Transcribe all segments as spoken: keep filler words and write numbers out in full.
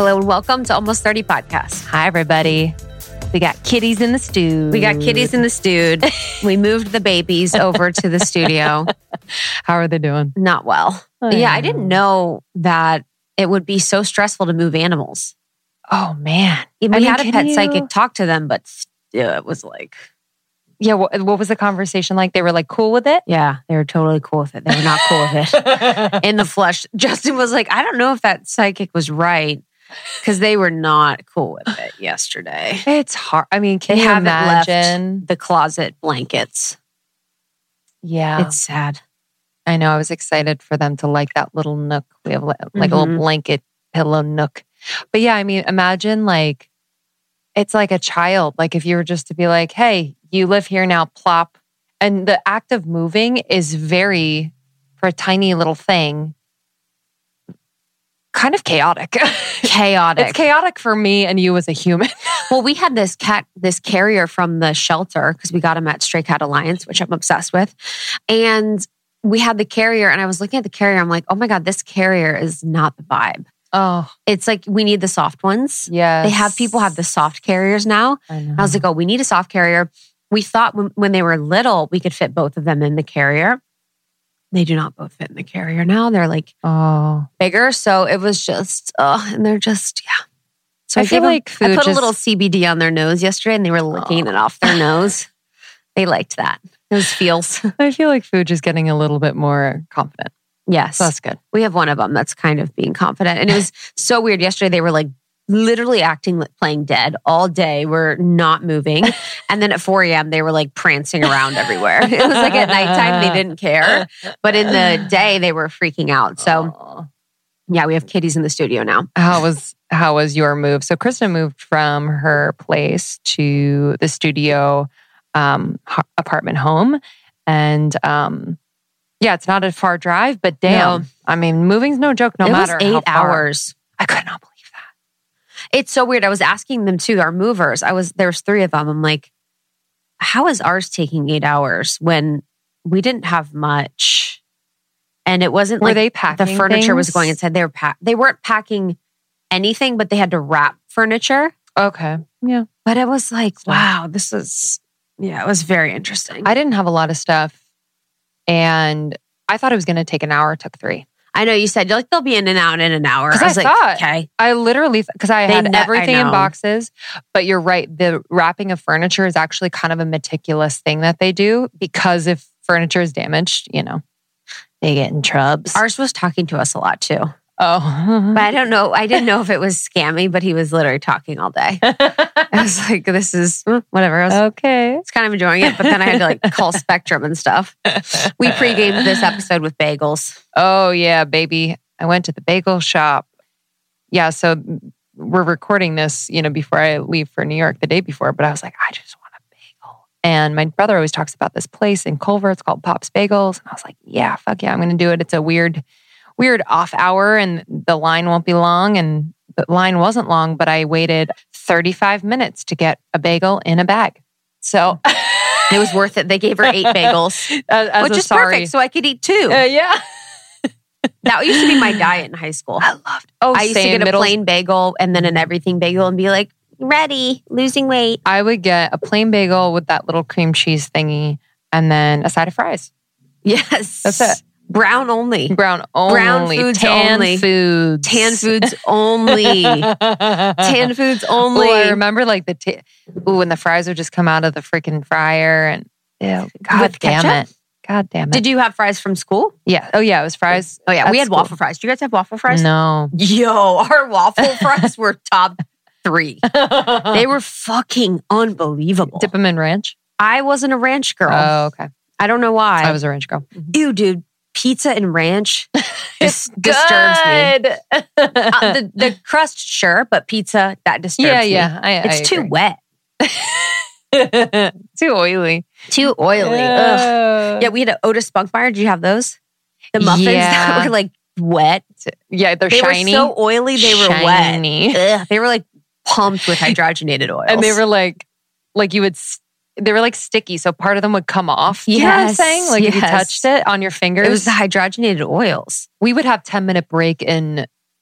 hello, and welcome to Almost thirty Podcast. Hi, everybody. We got kitties in the stew. We got kitties in the stew. We moved the babies over to the studio. How are they doing? Not well. Oh, yeah, yeah. I didn't know that it would be so stressful to move animals. Oh, man. We I mean, had a can pet you- psychic talk to them, but yeah, it was like, Yeah, what, what was the conversation like? They were like cool with it? yeah, they were totally cool with it. They were not cool with it. In the flesh, Justin was like, I don't know if that psychic was right because they were not cool with it yesterday. It's hard. I mean, can They you haven't imagine? left the closet blankets. Yeah. It's sad. I know. I was excited for them to like that little nook. We have like like a little Mhm. blanket pillow nook. But yeah, I mean, imagine like, it's like a child. Like if you were just to be like, hey, you live here now, plop. And the act of moving is very, for a tiny little thing, kind of chaotic. Chaotic. It's chaotic for me and you as a human. Well, we had this cat, this carrier from the shelter because we got him at Stray Cat Alliance, which I'm obsessed with. And we had the carrier and I was looking at the carrier. I'm like, oh my God, this carrier is not the vibe. Oh, It's like, we need the soft ones. yes. They have, people have the soft carriers now. I know. I was like, oh, we need a soft carrier. We thought when, when they were little, we could fit both of them in the carrier. They do not both fit in the carrier now. They're like oh. bigger. So it was just, oh, and they're just, yeah. So I I, feel gave them- like I food put a just- little C B D on their nose yesterday and they were licking it off their nose. They liked that. Those feels. I feel like food is getting a little bit more confident. Yes. So that's good. We have one of them that's kind of being confident. And it was so weird. Yesterday, they were like literally acting like playing dead all day. We're not moving. And then at four a.m., they were like prancing around everywhere. It was like at nighttime, they didn't care. But in the day, they were freaking out. So Aw. yeah, we have kitties in the studio now. How was how was your move? So Kristen moved from her place to the studio um, h- apartment home, and um, yeah, it's not a far drive, but damn, No. I mean, moving's no joke. No it matter was eight how far. hours. I could not believe that. It's so weird. I was asking them too, our movers. I was, there's three of them. I'm like, how is ours taking eight hours when we didn't have much? And it wasn't Were like they packing the furniture was things? going inside. They were pack. They weren't packing anything, but they had to wrap furniture. Okay, yeah, But it was like, So- wow, this is, yeah, it was very interesting. I, I didn't have a lot of stuff, and I thought it was going to take an hour. It took three. I know you said you're like they'll be in and out in an hour. 'Cause I was I like, thought- okay, I literally, because I They had ne- I everything in know. boxes, but you're right. The wrapping of furniture is actually kind of a meticulous thing that they do, because if furniture is damaged, you know, they get in trubs. ours was talking to us a lot too. oh. But I don't know. I didn't know if it was scammy, but he was literally talking all day. I was like, this is mm, whatever. I was, okay. was kind of enjoying it, but then I had to like call Spectrum and stuff. We pre-gamed this episode with bagels. Oh, yeah, baby. I went to the bagel shop. Yeah, so we're recording this, you know, before I leave for New York the day before, but I was like, I just want a bagel. And my brother always talks about this place in Culver. It's called Pop's Bagels. And I was like, yeah, fuck yeah, I'm going to do it. It's a weird, weird off hour and the line won't be long. And the line wasn't long, but I waited thirty-five minutes to get a bagel in a bag. So It was worth it. They gave her eight bagels, as, as which a is sorry. perfect. So I could eat two. Uh, yeah. That used to be my diet in high school. I loved Oh, I used same. to get a Middle- plain bagel and then an everything bagel and be like, ready, losing weight. I would get a plain bagel with that little cream cheese thingy and then a side of fries. Yes. That's it. Brown only. Brown only. Brown foods tan only. foods. Tan foods only. Tan foods only. Oh, I remember like the t- ooh, when the fries would just come out of the freaking fryer and ew, God With damn ketchup? it. God damn it. Did you have fries from school? yeah. Oh yeah, it was fries. Oh yeah, we at had school. waffle fries. Do you guys have waffle fries? No. Yo, our waffle fries were top three. They were fucking unbelievable. Dip them in ranch. I wasn't a ranch girl. Oh, okay. I don't know why. I was a ranch girl. Ew, dude. Pizza and ranch dis- disturbs me. Uh, the, the crust, sure, but pizza, that disturbs yeah, me. yeah. I, It's I too agree. wet. Too oily. Too oily. Ugh. Yeah, we had an Otis Spunkmeyer. Did you have those? The muffins that Yeah. were like wet. Yeah, they're They shiny. were so oily, they were Shiny. wet. Ugh, they were like pumped with hydrogenated oils. And they were like, like you would, s- they were like sticky. So part of them would come off. You know what I'm Yes, saying? Like if you yes. touched it on your fingers. It was the hydrogenated oils. we would have ten minute break in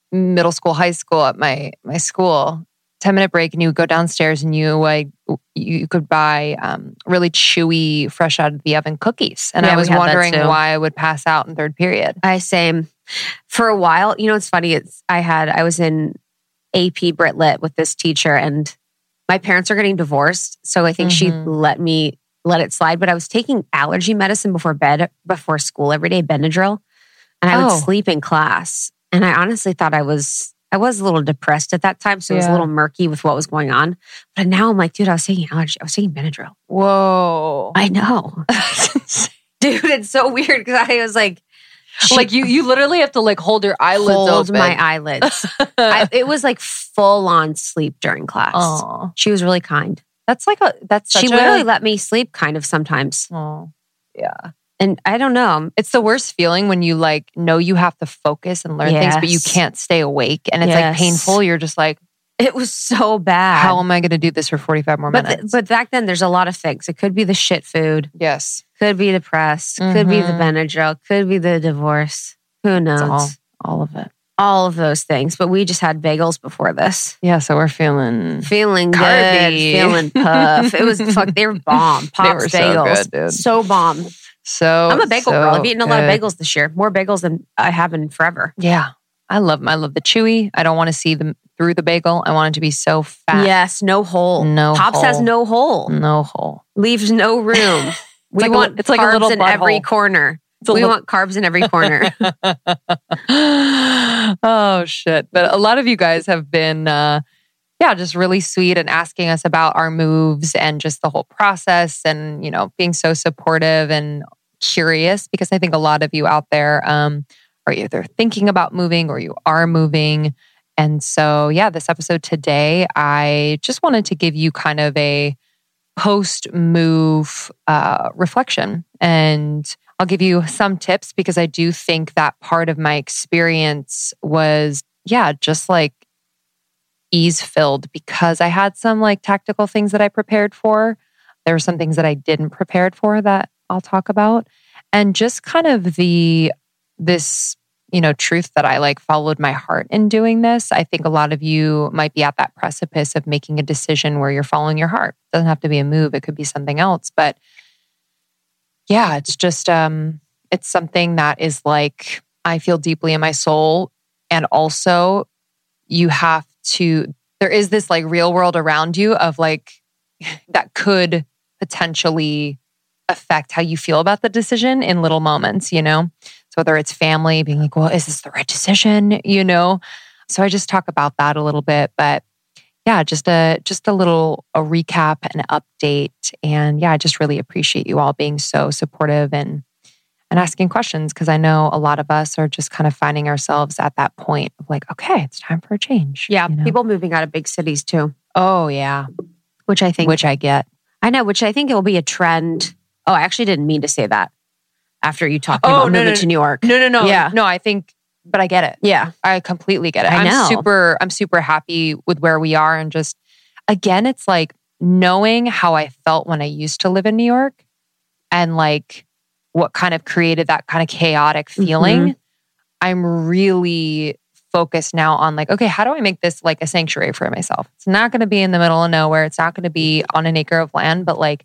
middle school, high school at my my school, ten minute break, and you would go downstairs and you like you could buy um, really chewy, fresh out of the oven cookies. And Yeah, I we was had that wondering too. why I would pass out in third period. I same. For a while, you know, it's funny. It's I had I was in A P Brit Lit with this teacher, and my parents are getting divorced, so I think she Mhm. let me let it slide. But I was taking allergy medicine before bed, before school every day, Benadryl, and I would Oh. sleep in class. And I honestly thought I was I was a little depressed at that time, so it was a Yeah. little murky with what was going on. But now I'm like, dude, I was taking allergy. I was taking Benadryl. Whoa. I know, dude. It's so weird because I was like, Like you, you literally have to like hold your eyelids hold open. my eyelids. I, it was like full on sleep during class. Aw. She was really kind. That's like a that's such She a, literally let me sleep kind of sometimes. Oh, yeah. And I don't know. It's the worst feeling when you like know you have to focus and learn things, but you Yes. can't stay awake, and it's like Yes. painful. You're just like, It was so bad. how am I going to do this for forty-five more but, th- minutes? but back then, there's a lot of things. It could be the shit food, yes, could be depressed, could be the Mhm. Benadryl, could be the divorce. Who knows? it's all all of it. All of those things. But we just had bagels before this. Yeah, so we're feeling Feeling Carby. good, feeling puff. It was fuck. They were bomb. Pops They were so bagels, good, dude. so bomb. so. I'm a bagel so girl. I've eaten a lot of good. bagels this year. More bagels than I have in forever. Yeah, I love them. I love the chewy. I don't want to see them through the bagel. I want it to be so fat. Yes, no hole. No Pops has hole. no hole. No hole. Leaves no room. we like a- want it's like a carbs little in every butthole. corner. It's a We little- want carbs in every corner. Oh shit. But a lot of you guys have been uh yeah, just really sweet and asking us about our moves and just the whole process, and you know, being so supportive and curious, because I think a lot of you out there um are either thinking about moving or you are moving. And so yeah, this episode today, I just wanted to give you kind of a post move uh reflection, and I'll give you some tips because I do think that part of my experience was, yeah, just like ease filled, because I had some like tactical things that I prepared for. There were some things that I didn't prepare for that I'll talk about. And just kind of the, this, you know, truth that I like followed my heart in doing this. I think a lot of you might be at that precipice of making a decision where you're following your heart. It doesn't have to be a move. It could be something else, but yeah, it's just, um, it's something that is like, I feel deeply in my soul. And also you have to, there is this like real world around you of like, that could potentially affect how you feel about the decision in little moments, you know? So whether it's family being like, well, is this the right decision? You know? So I just talk about that a little bit, but yeah, just a just a little a recap and update. And yeah, I just really appreciate you all being so supportive and and asking questions, because I know a lot of us are just kind of finding ourselves at that point of like, okay, it's time for a change. Yeah, you know? people moving out of big cities too, Oh yeah, which I think, which I get. I know, which I think it will be a trend. Oh, I actually didn't mean to say that after you talked Oh, about no, moving no, to New York. No, no, no. Yeah. No, I think, but I get it. Yeah. I completely get it. I I'm know. super, I'm super happy with where we are. And just, again, it's like knowing how I felt when I used to live in New York and like what kind of created that kind of chaotic feeling. Mm-hmm. I'm really focused now on like, okay, how do I make this like a sanctuary for myself? It's not going to be in the middle of nowhere. It's not going to be on an acre of land, but like,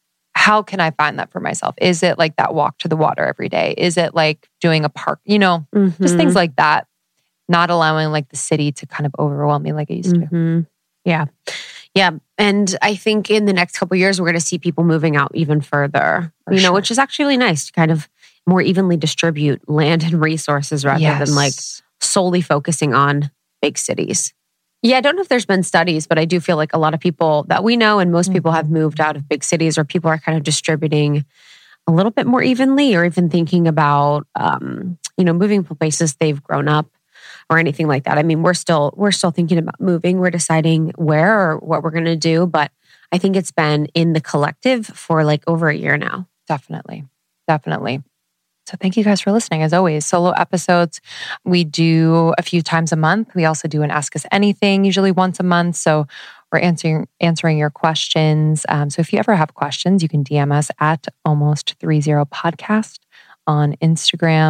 how can I find that for myself? Is it like that walk to the water every day? Is it like doing a park, you know, Mm-hmm. just things like that, not allowing like the city to kind of overwhelm me like I used to. Mhm. Yeah. Yeah. And I think in the next couple of years, we're going to see people moving out even further, For you know, sure. which is actually really nice to kind of more evenly distribute land and resources rather than like Yes. solely focusing on big cities. Yeah, I don't know if there's been studies, but I do feel like a lot of people that we know and most people have moved out of big cities, or people are kind of distributing a little bit more evenly, or even thinking about, um, you know, moving to places they've grown up or anything like that. I mean, we're still we're still thinking about moving. We're deciding where or what we're going to do, but I think it's been in the collective for like over a year now. Definitely. Definitely. So thank you guys for listening. As always, solo episodes we do a few times a month. We also do an Ask Us Anything, usually once a month. So we're answering answering your questions. Um, so if you ever have questions, you can D M us at almost thirty podcast on Instagram.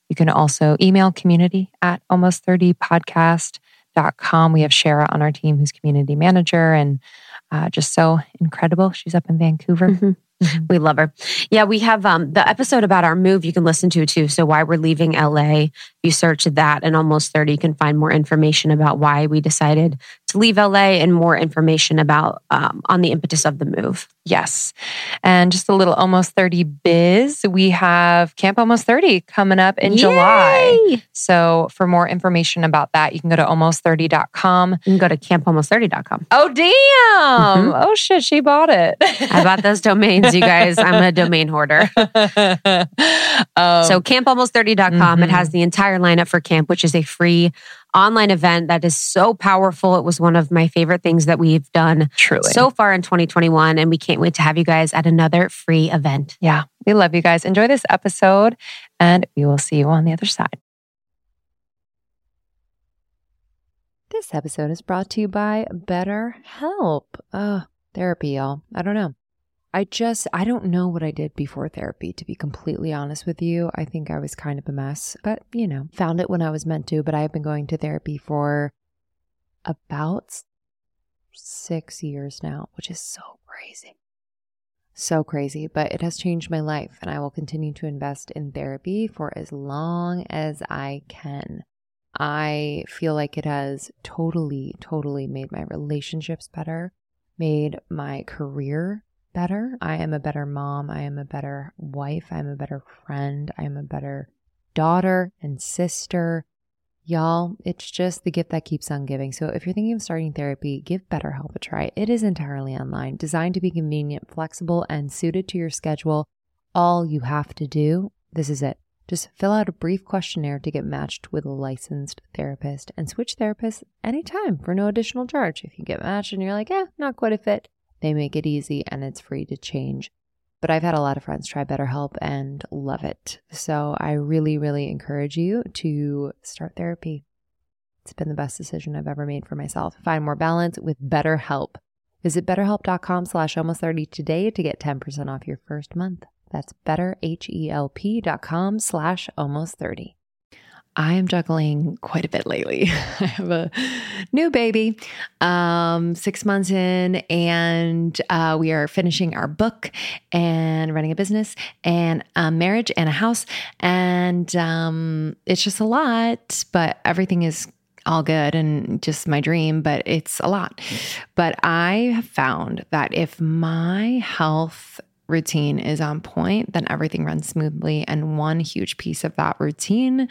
You can also email community at almost thirty podcast dot com. We have Shara on our team who's community manager and uh, just so incredible. She's up in Vancouver. Mm-hmm. Mm-hmm. We love her. Yeah, we have um, the episode about our move you can listen to too. So why we're leaving L A. If you search that and Almost thirty, you can find more information about why we decided to leave L A and more information about um, on the impetus of the move. Yes. And just a little Almost thirty biz. We have Camp Almost thirty coming up in Yay! July. So for more information about that, you can go to almost thirty dot com. You can go to camp almost thirty dot com. Oh, damn. Mm-hmm. Oh, shit. She bought it. I bought those domains, you guys. I'm a domain hoarder. um, so camp almost thirty dot com. Mm-hmm. It has the entire lineup for camp, which is a free online event that is so powerful. It was one of my favorite things that we've done Truly. so far in twenty twenty-one. And we can't wait to have you guys at another free event. Yeah, we love you guys. Enjoy this episode and we will see you on the other side. This episode is brought to you by BetterHelp. Uh, therapy, y'all. I don't know. I just, I don't know what I did before therapy, to be completely honest with you. I think I was kind of a mess, but you know, found it when I was meant to. But I have been going to therapy for about six years now, which is so crazy. So crazy, but it has changed my life and I will continue to invest in therapy for as long as I can. I feel like it has totally, totally made my relationships better, made my career better. I am a better mom. I am a better wife. I am a better friend. I am a better daughter and sister. Y'all, it's just the gift that keeps on giving. So if you're thinking of starting therapy, give BetterHelp a try. It is entirely online, designed to be convenient, flexible, and suited to your schedule. All you have to do, this is it. Just fill out a brief questionnaire to get matched with a licensed therapist and switch therapists anytime for no additional charge. If you get matched and you're like, eh, not quite a fit, they make it easy and it's free to change. But I've had a lot of friends try BetterHelp and love it. So I really, really encourage you to start therapy. It's been the best decision I've ever made for myself. Find more balance with BetterHelp. Visit betterhelp.com slash almost 30 today to get ten percent off your first month. That's betterhelp.com slash almost 30. I am juggling quite a bit lately. I have a new baby, um, six months in, and uh, we are finishing our book and running a business and a marriage and a house. And um, it's just a lot, but everything is all good and just my dream, but it's a lot. But I have found that if my health routine is on point, then everything runs smoothly. And one huge piece of that routine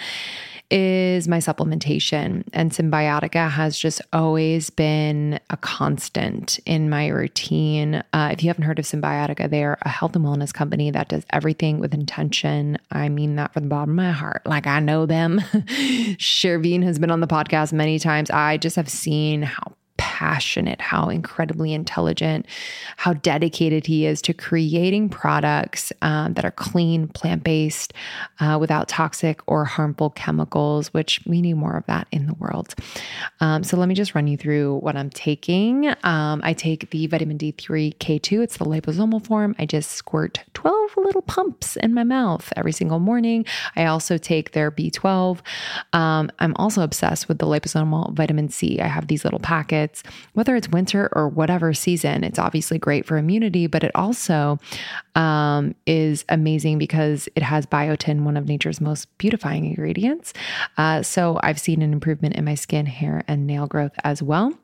is my supplementation. And Symbiotica has just always been a constant in my routine. Uh, if you haven't heard of Symbiotica, they are a health and wellness company that does everything with intention. I mean that from the bottom of my heart. Like, I know them. Sherveen has been on the podcast many times. I just have seen how passionate, how incredibly intelligent, how dedicated he is to creating products um, that are clean, plant-based, uh, without toxic or harmful chemicals, which we need more of that in the world. Um, so let me just run you through what I'm taking. Um, I take the vitamin D three K two. It's the liposomal form. I just squirt twelve little pumps in my mouth every single morning. I also take their B twelve. Um, I'm also obsessed with the liposomal vitamin C. I have these little packets. Whether it's winter or whatever season, it's obviously great for immunity, but it also um, is amazing because it has biotin, one of nature's most beautifying ingredients. Uh, so I've seen an improvement in my skin, hair, and nail growth as well.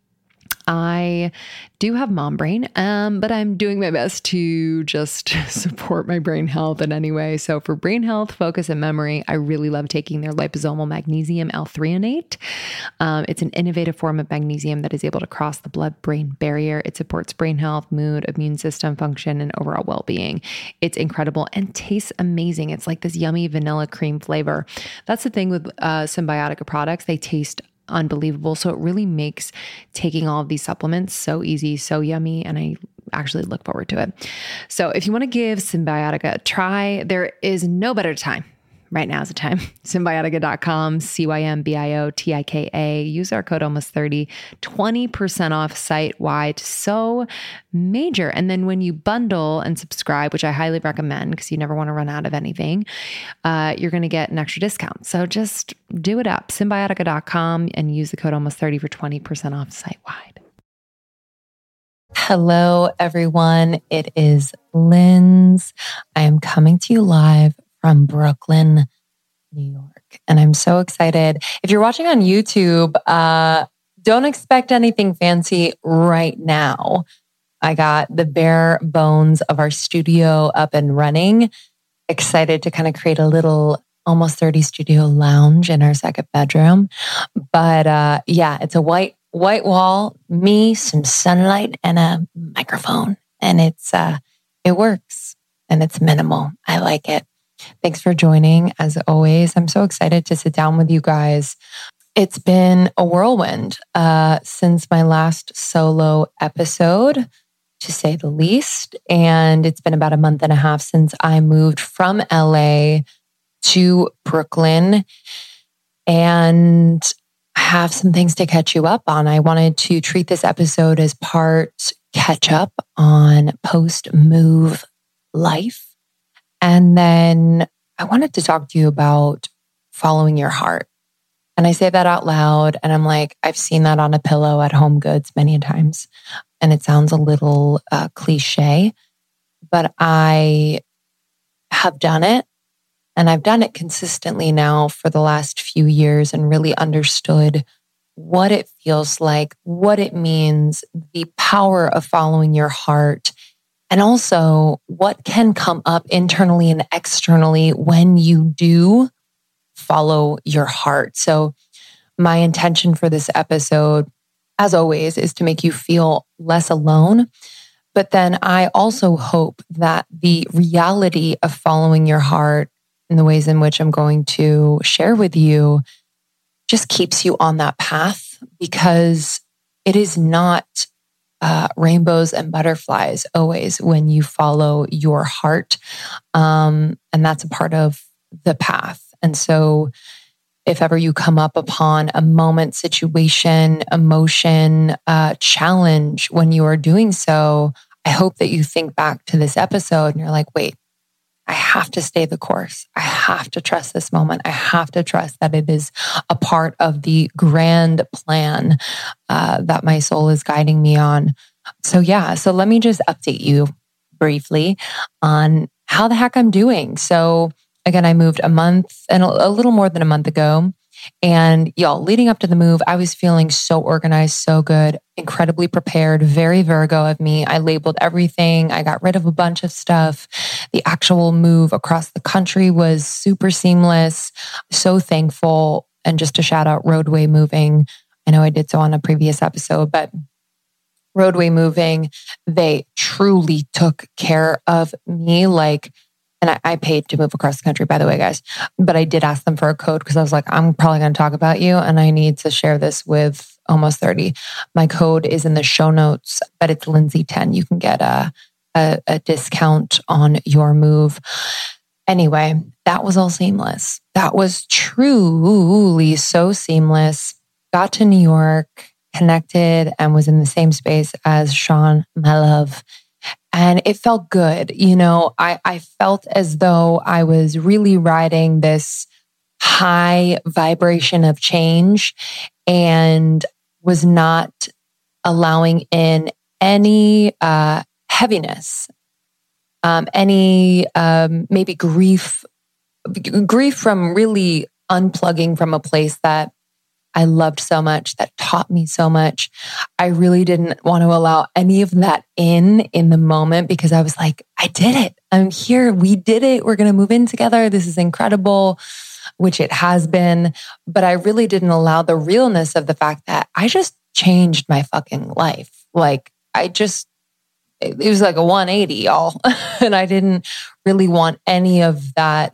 I do have mom brain, um, but I'm doing my best to just support my brain health in any way. So for brain health, focus, and memory, I really love taking their liposomal magnesium L-threonate. Um, it's an innovative form of magnesium that is able to cross the blood-brain barrier. It supports brain health, mood, immune system function, and overall well-being. It's incredible and tastes amazing. It's like this yummy vanilla cream flavor. That's the thing with uh, Symbiotica products. They taste unbelievable. So it really makes taking all of these supplements so easy, so yummy, and I actually look forward to it. So if you want to give Symbiotica a try, there is no better time right now is the time. Cymbiotika dot com, C Y M B I O T I K A. Use our code almost thirty, twenty percent off site-wide. So major. And then when you bundle and subscribe, which I highly recommend because you never want to run out of anything, uh, you're going to get an extra discount. So just do it up. Cymbiotika dot com and use the code almost thirty for twenty percent off site-wide. Hello, everyone. It is Linz. I am coming to you live from Brooklyn, New York. And I'm so excited. If you're watching on YouTube, uh, don't expect anything fancy right now. I got the bare bones of our studio up and running. Excited to kind of create a little almost thirty studio lounge in our second bedroom. But uh, yeah, it's a white white wall, me, some sunlight, and a microphone. And it's uh, it works and it's minimal. I like it. Thanks for joining. As always, I'm so excited to sit down with you guys. It's been a whirlwind uh, since my last solo episode, to say the least. And it's been about a month and a half since I moved from L A to Brooklyn. And I have some things to catch you up on. I wanted to treat this episode as part catch up on post-move life. And then I wanted to talk to you about following your heart. And I say that out loud, and I'm like, I've seen that on a pillow at Home Goods many times. And it sounds a little uh, cliche, but I have done it. And I've done it consistently now for the last few years and really understood what it feels like, what it means, the power of following your heart, and also what can come up internally and externally when you do follow your heart. So my intention for this episode, as always, is to make you feel less alone. But then I also hope that the reality of following your heart in the ways in which I'm going to share with you just keeps you on that path, because it is not uh, rainbows and butterflies always when you follow your heart. Um, and that's a part of the path. And so if ever you come up upon a moment, situation, emotion, uh, challenge when you are doing so, I hope that you think back to this episode and you're like, wait, I have to stay the course. I have to trust this moment. I have to trust that it is a part of the grand plan uh, that my soul is guiding me on. So yeah, so let me just update you briefly on how the heck I'm doing. So again, I moved a month and a little more than a month ago. And y'all, leading up to the move, I was feeling so organized, so good, incredibly prepared, very Virgo of me. I labeled everything. I got rid of a bunch of stuff. The actual move across the country was super seamless. So thankful. And just to shout out Roadway Moving. I know I did so on a previous episode, but Roadway Moving, they truly took care of me. Like, And I, I paid to move across the country, by the way, guys. But I did ask them for a code because I was like, I'm probably going to talk about you and I need to share this with almost thirty. My code is in the show notes, but it's Lindsay ten. You can get a, a, a discount on your move. Anyway, that was all seamless. That was truly so seamless. Got to New York, connected, and was in the same space as Sean, my love. And it felt good. You know, I, I felt as though I was really riding this high vibration of change and was not allowing in any uh, heaviness, um, any um, maybe grief, grief from really unplugging from a place that I loved so much, that taught me so much. I really didn't want to allow any of that in in the moment because I was like, I did it. I'm here. We did it. We're going to move in together. This is incredible, which it has been. But I really didn't allow the realness of the fact that I just changed my fucking life. Like I just, it was like a one eighty, y'all. And I didn't really want any of that,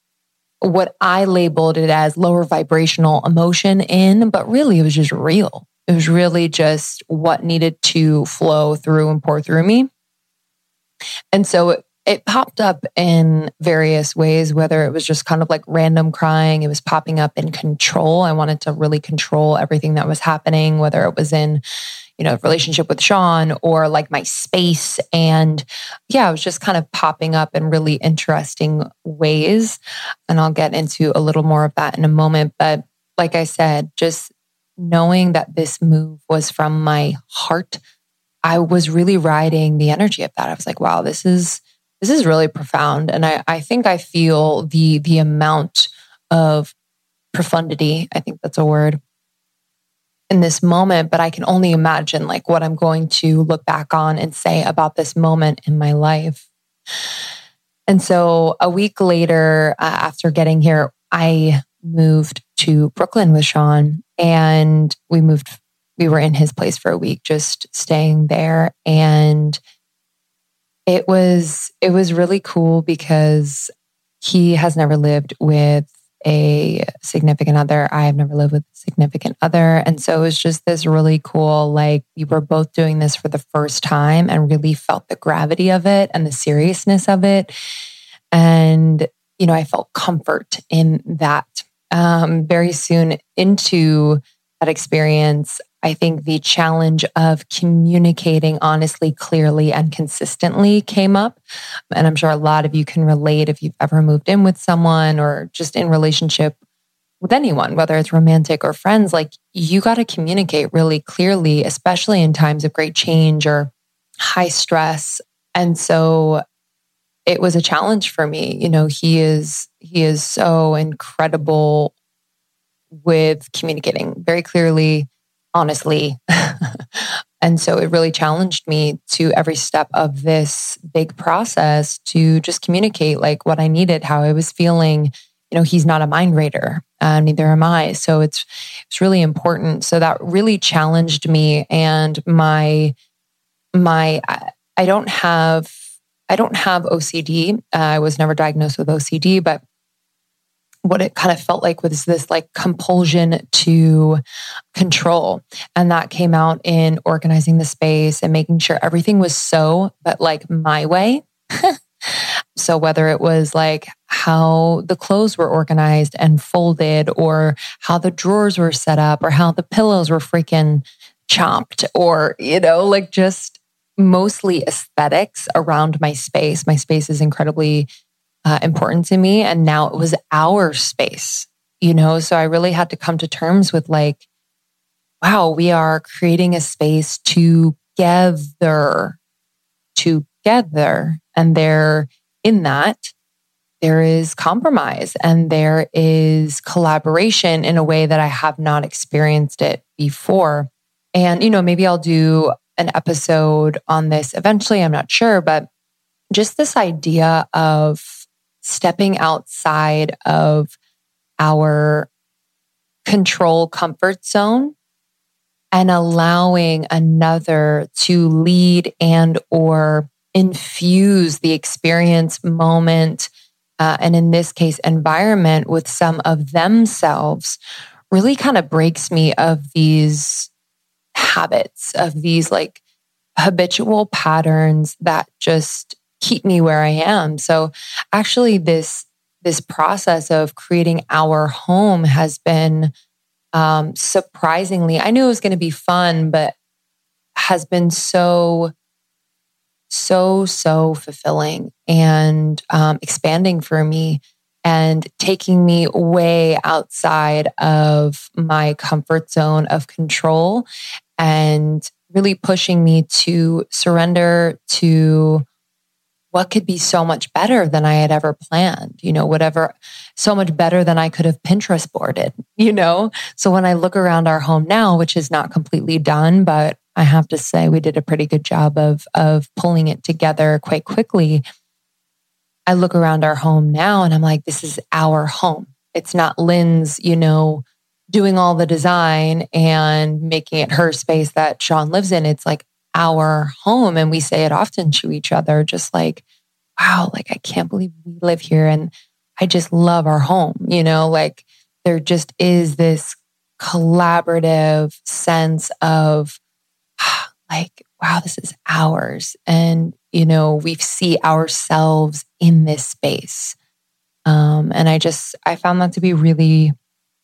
what I labeled it as lower vibrational emotion in, but really it was just real. It was really just what needed to flow through and pour through me. And so it popped up in various ways, whether it was just kind of like random crying, it was popping up in control. I wanted to really control everything that was happening, whether it was in, you know, relationship with Sean or like my space. And yeah, it was just kind of popping up in really interesting ways. And I'll get into a little more of that in a moment. But like I said, just knowing that this move was from my heart, I was really riding the energy of that. I was like, wow, this is This is really profound. And I, I think I feel the the amount of profundity, I think that's a word, in this moment, but I can only imagine like what I'm going to look back on and say about this moment in my life. And so a week later, uh, after getting here, I moved to Brooklyn with Sean, and we moved, we were in his place for a week, just staying there. And It was it was really cool because he has never lived with a significant other. I have never lived with a significant other. And so it was just this really cool, like we were both doing this for the first time and really felt the gravity of it and the seriousness of it. And, you know, I felt comfort in that. Um, very soon into that experience, I think the challenge of communicating honestly, clearly, and consistently came up. And I'm sure a lot of you can relate if you've ever moved in with someone or just in relationship with anyone, whether it's romantic or friends, like you got to communicate really clearly, especially in times of great change or high stress. And so it was a challenge for me. You know, he is, he is so incredible with communicating very clearly, honestly. And so it really challenged me to every step of this big process to just communicate like what I needed, how I was feeling. You know, he's not a mind reader, uh, neither am I. So it's it's really important. So that really challenged me, and my my I don't have I don't have O C D. Uh, I was never diagnosed with O C D, but what it kind of felt like was this like compulsion to control. And that came out in organizing the space and making sure everything was so, but like my way. So whether it was like how the clothes were organized and folded, or how the drawers were set up, or how the pillows were freaking chopped, or, you know, like just mostly aesthetics around my space. My space is incredibly Uh, important to me. And now it was our space, you know? So I really had to come to terms with like, wow, we are creating a space together, together. And there, in that, there is compromise and there is collaboration in a way that I have not experienced it before. And, you know, maybe I'll do an episode on this eventually, I'm not sure, but just this idea of stepping outside of our control comfort zone and allowing another to lead and or infuse the experience, moment, uh, and in this case, environment with some of themselves really kind of breaks me of these habits, of these like habitual patterns that just keep me where I am. So actually this, this process of creating our home has been um, surprisingly, I knew it was going to be fun, but has been so, so, so fulfilling and um, expanding for me and taking me way outside of my comfort zone of control and really pushing me to surrender to what could be so much better than I had ever planned, you know, whatever, so much better than I could have Pinterest boarded, you know? So when I look around our home now, which is not completely done, but I have to say we did a pretty good job of, of pulling it together quite quickly. I look around our home now and I'm like, this is our home. It's not Lynn's, you know, doing all the design and making it her space that Sean lives in. It's like our home. And we say it often to each other, just like, wow, like I can't believe we live here. And I just love our home. You know, like there just is this collaborative sense of like, wow, this is ours. And you know, we see ourselves in this space. Um, and I just, I found that to be really,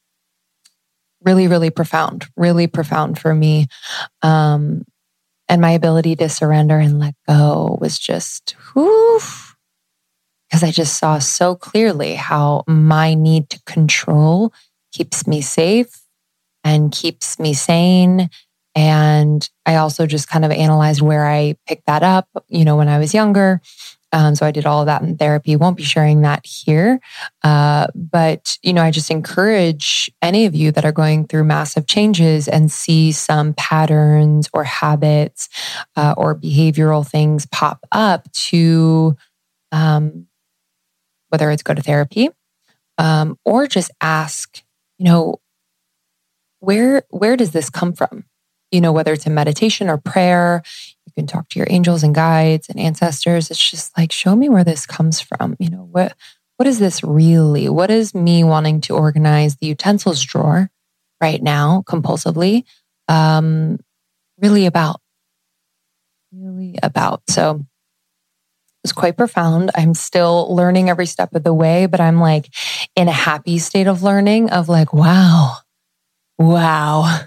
really, really profound, really profound for me. Um, and my ability to surrender and let go was just, whew, because I just saw so clearly how my need to control keeps me safe and keeps me sane. And I also just kind of analyzed where I picked that up, you know, when I was younger. Um, so I did all of that in therapy. Won't be sharing that here. Uh, but, you know, I just encourage any of you that are going through massive changes and see some patterns or habits uh, or behavioral things pop up to, um, whether it's go to therapy um, or just ask, you know, where where does this come from? You know, whether it's in meditation or prayer, you can talk to your angels and guides and ancestors. It's just like, show me where this comes from. You know, what what is this really? What is me wanting to organize the utensils drawer right now compulsively um, really about? Really about. So it was quite profound. I'm still learning every step of the way, but I'm like in a happy state of learning of like, wow, wow.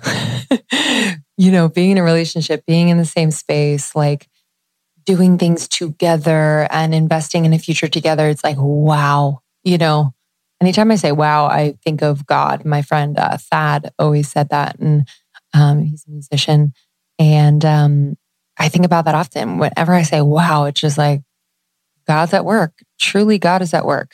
You know, being in a relationship, being in the same space, like doing things together and investing in a future together. It's like, wow. You know, anytime I say wow, I think of God. My friend uh, Thad always said that. And um, he's a musician. And um, I think about that often. Whenever I say wow, it's just like, God's at work. Truly, God is at work.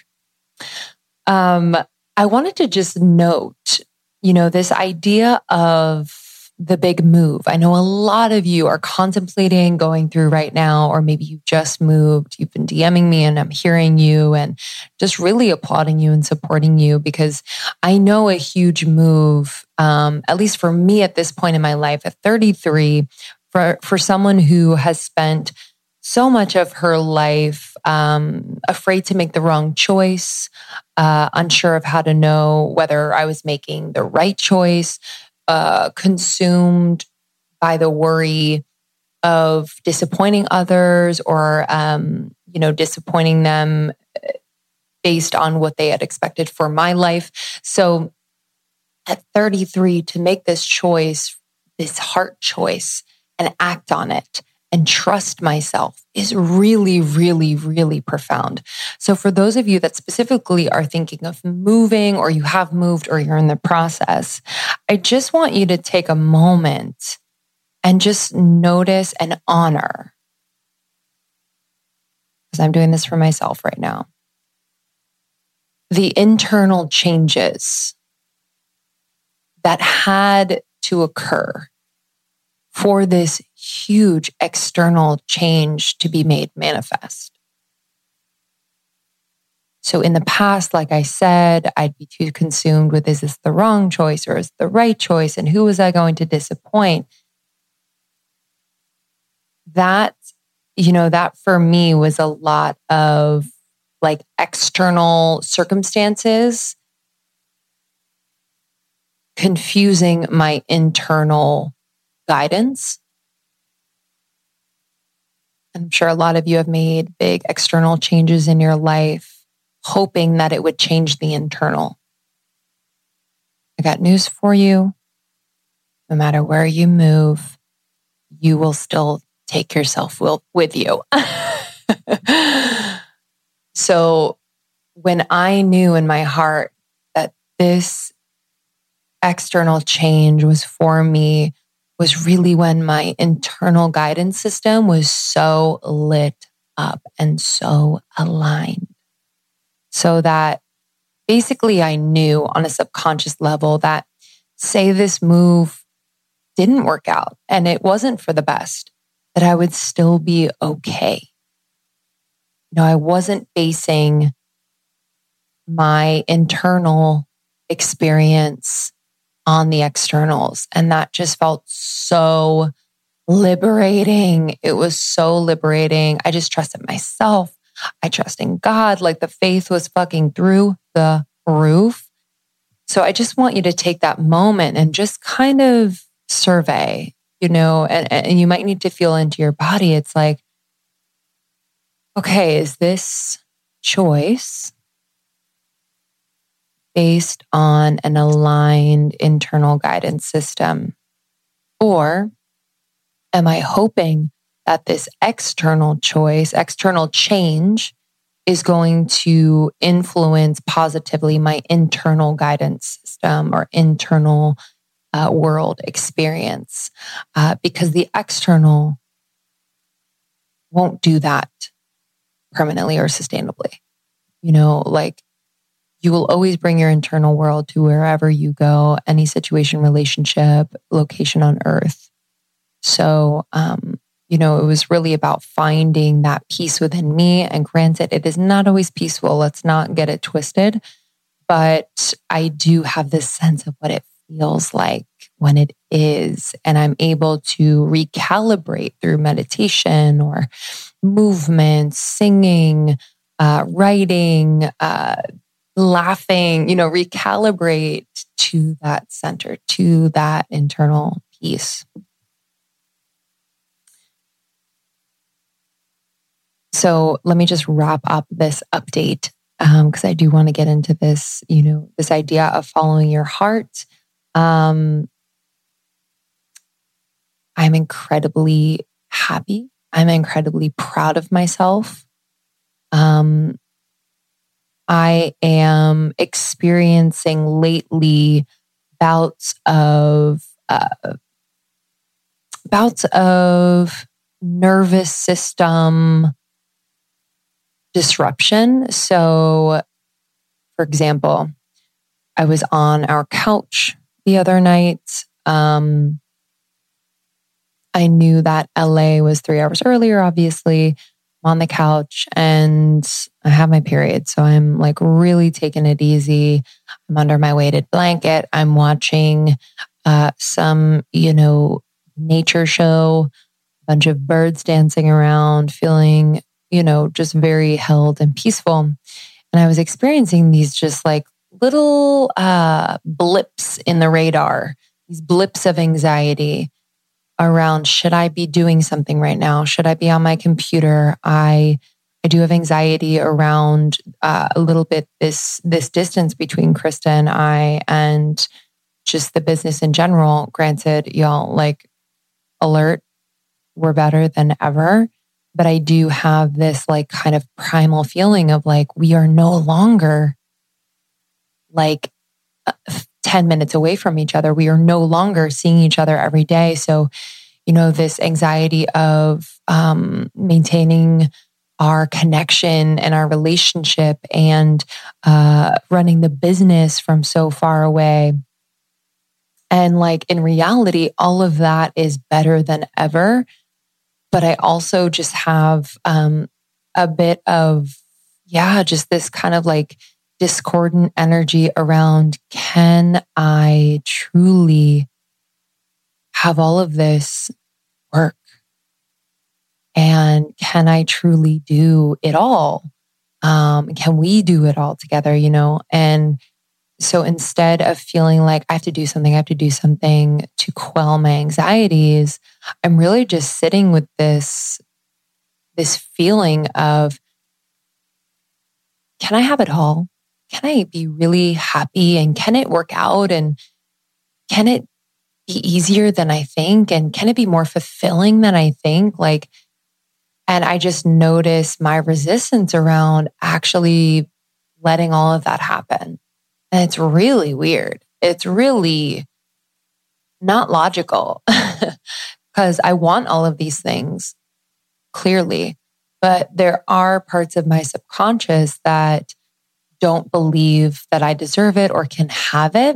Um, I wanted to just note, you know, this idea of the big move. I know a lot of you are contemplating going through right now, or maybe you just moved. You've been DMing me and I'm hearing you and just really applauding you and supporting you, because I know a huge move, um, at least for me at this point in my life at thirty-three, for, for someone who has spent so much of her life um, afraid to make the wrong choice, uh, unsure of how to know whether I was making the right choice, uh, consumed by the worry of disappointing others or, um, you know, disappointing them based on what they had expected for my life. So at thirty-three, to make this choice, this heart choice, and act on it, and trust myself is really, really, really profound. So for those of you that specifically are thinking of moving, or you have moved, or you're in the process, I just want you to take a moment and just notice and honor, because I'm doing this for myself right now, the internal changes that had to occur for this huge external change to be made manifest. So in the past, like I said, I'd be too consumed with, is this the wrong choice or is it the right choice? And who was I going to disappoint? That, you know, that for me was a lot of like external circumstances confusing my internal guidance. I'm sure a lot of you have made big external changes in your life, hoping that it would change the internal. I got news for you. No matter where you move, you will still take yourself with you. So when I knew in my heart that this external change was for me, was really when my internal guidance system was so lit up and so aligned. So that basically I knew on a subconscious level that, say this move didn't work out and it wasn't for the best, that I would still be okay. You know, I wasn't basing my internal experience on the externals. And that just felt so liberating. It was so liberating. I just trusted myself. I trust in God. Like the faith was fucking through the roof. So I just want you to take that moment and just kind of survey, you know, and, and you might need to feel into your body. It's like, okay, is this choice based on an aligned internal guidance system? Or am I hoping that this external choice, external change is going to influence positively my internal guidance system or internal uh, world experience? Uh, because the external won't do that permanently or sustainably. You know, like you will always bring your internal world to wherever you go, any situation, relationship, location on earth. So, um, you know, it was really about finding that peace within me. And granted, it is not always peaceful. Let's not get it twisted. But I do have this sense of what it feels like when it is. And I'm able to recalibrate through meditation or movement, singing, uh, writing, uh, laughing, you know, recalibrate to that center, to that internal peace. So let me just wrap up this update because um, I do want to get into this, you know, this idea of following your heart. Um, I'm incredibly happy. I'm incredibly proud of myself. Um, I am experiencing lately bouts of uh, bouts of nervous system disruption. So, for example, I was on our couch the other night. Um, I knew that L A was three hours earlier, obviously. I'm on the couch and I have my period. So I'm like really taking it easy. I'm under my weighted blanket. I'm watching uh, some, you know, nature show, a bunch of birds dancing around, feeling, you know, just very held and peaceful. And I was experiencing these just like little uh, blips in the radar, these blips of anxiety around, should I be doing something right now? Should I be on my computer? I I do have anxiety around uh, a little bit this this distance between Krista and I and just the business in general. Granted, y'all, like, alert, we're better than ever. But I do have this like kind of primal feeling of like, we are no longer like ten minutes away from each other. We are no longer seeing each other every day. So, you know, this anxiety of um, maintaining our connection and our relationship and uh, running the business from so far away. And like in reality, all of that is better than ever. But I also just have um, a bit of, yeah, just this kind of like discordant energy around, can I truly have all of this work? And can I truly do it all? Um, can we do it all together, you know? And so instead of feeling like I have to do something, I have to do something to quell my anxieties, I'm really just sitting with this, this feeling of, can I have it all? Can I be really happy? And can it work out? And can it be easier than I think? And can it be more fulfilling than I think? Like, and I just noticed my resistance around actually letting all of that happen. And it's really weird. It's really not logical because I want all of these things clearly, but there are parts of my subconscious that don't believe that I deserve it or can have it.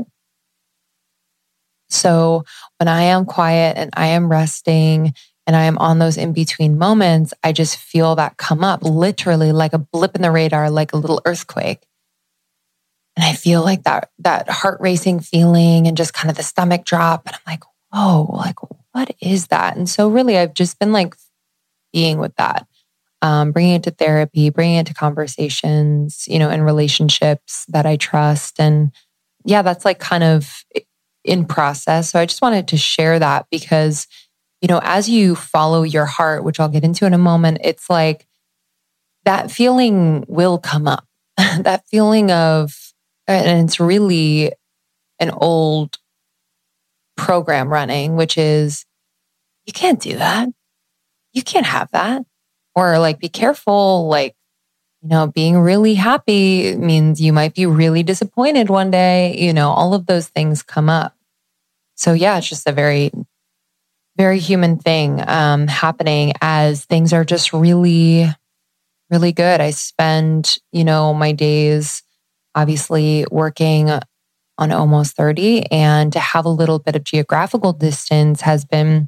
So when I am quiet and I am resting and I am on those in-between moments, I just feel that come up literally like a blip in the radar, like a little earthquake. And I feel like that, that heart racing feeling and just kind of the stomach drop. And I'm like, whoa, like, what is that? And so really, I've just been like being with that, um, bringing it to therapy, bringing it to conversations, you know, in relationships that I trust. And yeah, that's like kind of in process. So I just wanted to share that because, you know, as you follow your heart, which I'll get into in a moment, it's like, that feeling will come up. That feeling of, and it's really an old program running, which is, you can't do that. You can't have that. Or like, be careful. Like, you know, being really happy means you might be really disappointed one day. You know, all of those things come up. So yeah, it's just a very, very human thing um, happening as things are just really, really good. I spend, you know, my days obviously working on Almost thirty, and to have a little bit of geographical distance has been,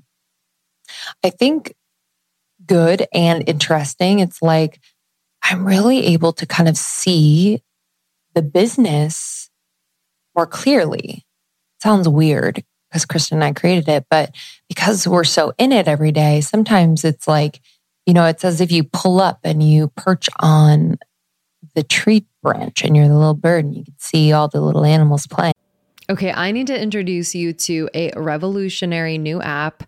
I think, good and interesting. It's like I'm really able to kind of see the business more clearly. It sounds weird because Kristen and I created it, but because we're so in it every day, sometimes it's like, you know, it's as if you pull up and you perch on the tree branch and you're the little bird and you can see all the little animals playing. Okay, I need to introduce you to a revolutionary new app,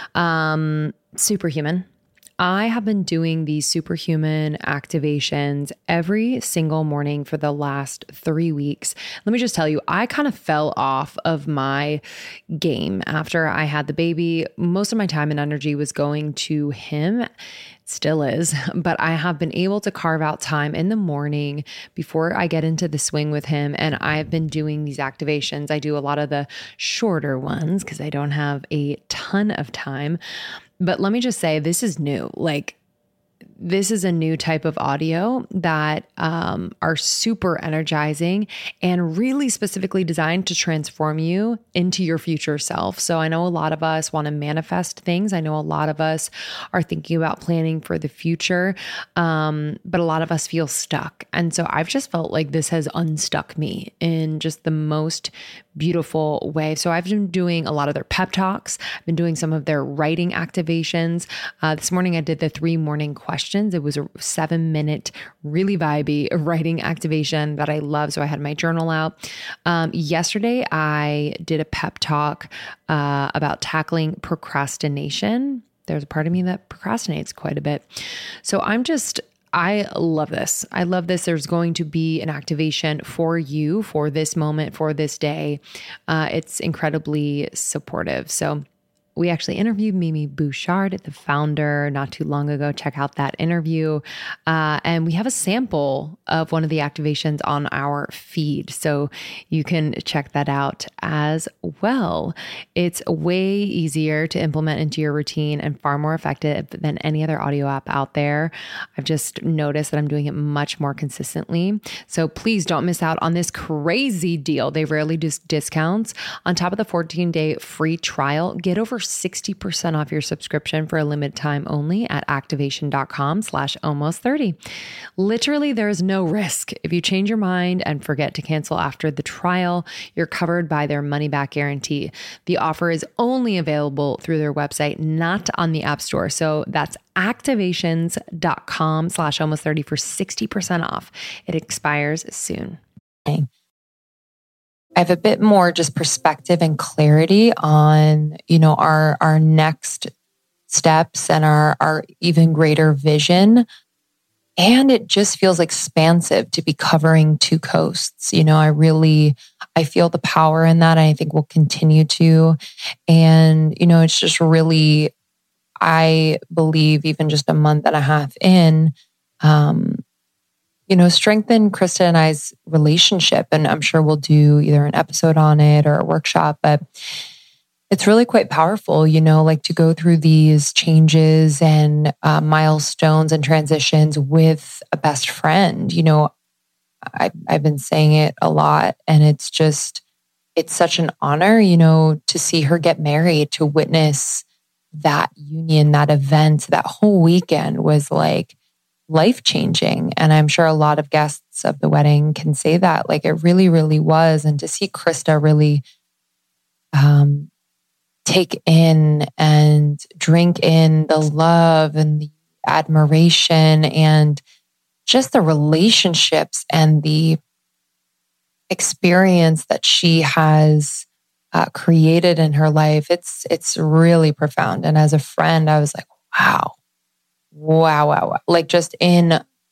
um, Superhuman. I have been doing these Superhuman activations every single morning for the last three weeks. Let me just tell you, I kind of fell off of my game after I had the baby. Most of my time and energy was going to him. Still is, but I have been able to carve out time in the morning before I get into the swing with him. And I've been doing these activations. I do a lot of the shorter ones because I don't have a ton of time. But let me just say, this is new. Like, this is a new type of audio that um, are super energizing and really specifically designed to transform you into your future self. So I know a lot of us want to manifest things. I know a lot of us are thinking about planning for the future, um, but a lot of us feel stuck. And so I've just felt like this has unstuck me in just the most beautiful way. So I've been doing a lot of their pep talks. I've been doing some of their writing activations. Uh, this morning I did the three morning questions. It was a seven minute, really vibey writing activation that I love. So I had my journal out. Um, yesterday I did a pep talk uh, about tackling procrastination. There's a part of me that procrastinates quite a bit. So I'm just I love this. I love this. There's going to be an activation for you for this moment, for this day. Uh, it's incredibly supportive. So we actually interviewed Mimi Bouchard, the founder, not too long ago. Check out that interview. Uh, and we have a sample of one of the activations on our feed. So you can check that out as well. It's way easier to implement into your routine and far more effective than any other audio app out there. I've just noticed that I'm doing it much more consistently. So please don't miss out on this crazy deal. They rarely do discounts. On top of the fourteen day free trial, get over sixty percent off your subscription for a limited time only at activation.com slash almost 30. Literally, there is no risk. If you change your mind and forget to cancel after the trial, you're covered by their money back guarantee. The offer is only available through their website, not on the App Store. So that's activations.com slash almost 30 for sixty percent off. It expires soon. I have a bit more just perspective and clarity on, you know, our our next steps and our our even greater vision. And it just feels expansive to be covering two coasts. You know, I really, I feel the power in that. And I think we'll continue to. And, you know, it's just really, I believe even just a month and a half in, um, you know, strengthen Krista and I's relationship. And I'm sure we'll do either an episode on it or a workshop, but it's really quite powerful, you know, like to go through these changes and uh, milestones and transitions with a best friend. You know, I, I've been saying it a lot, and it's just, it's such an honor, you know, to see her get married, to witness that union, that event, that whole weekend was like life-changing. And I'm sure a lot of guests of the wedding can say that, like it really, really was. And to see Krista really um, take in and drink in the love and the admiration and just the relationships and the experience that she has uh, created in her life, it's it's really profound. And as a friend, I was like, wow. Wow, wow, wow. Like just in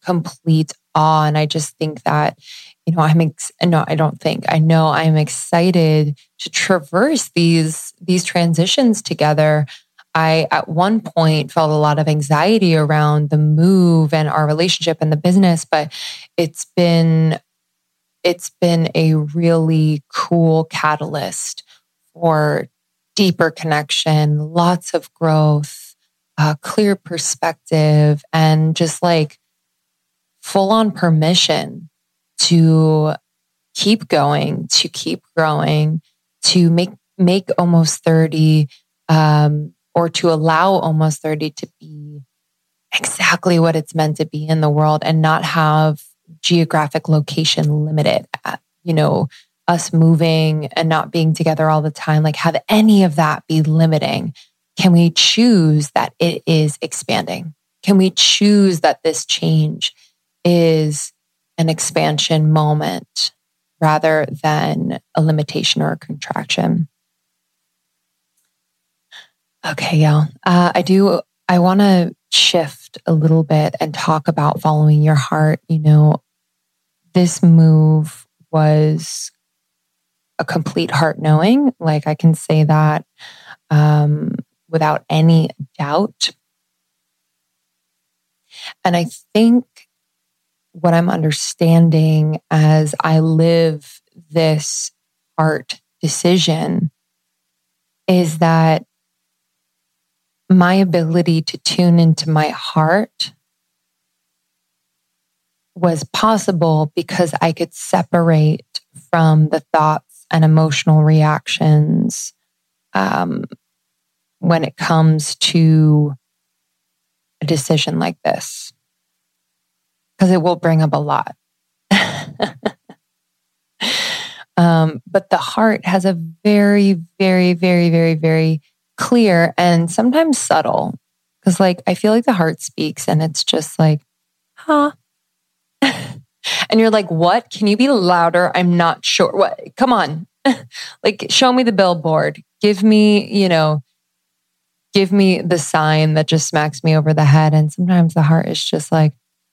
complete awe. And I just think that, you know, I'm, ex- no, I don't think, I know I'm excited to traverse these, these transitions together. I, at one point, felt a lot of anxiety around the move and our relationship and the business, but it's been, it's been a really cool catalyst for deeper connection, lots of growth, uh, clear perspective, and just like full on permission to keep going, to keep growing, to make, make almost thirty, um, or to allow almost thirty to be exactly what it's meant to be in the world and not have geographic location limited at, you know, us moving and not being together all the time, like have any of that be limiting. Can we choose that it is expanding? Can we choose that this change is an expansion moment rather than a limitation or a contraction? Okay, y'all. Uh, I do, I want to shift a little bit and talk about following your heart. You know, this move was a complete heart knowing. Like I can say that um, without any doubt. And I think what I'm understanding as I live this heart decision is that my ability to tune into my heart was possible because I could separate from the thoughts and emotional reactions um, when it comes to a decision like this, because it will bring up a lot. um, but the heart has a very, very, very, very, very clear and sometimes subtle, because like I feel like the heart speaks and it's just like, huh. And you're like, what? Can you be louder? I'm not sure. What? Come on. Like, show me the billboard. Give me, you know, give me the sign that just smacks me over the head. And sometimes the heart is just like,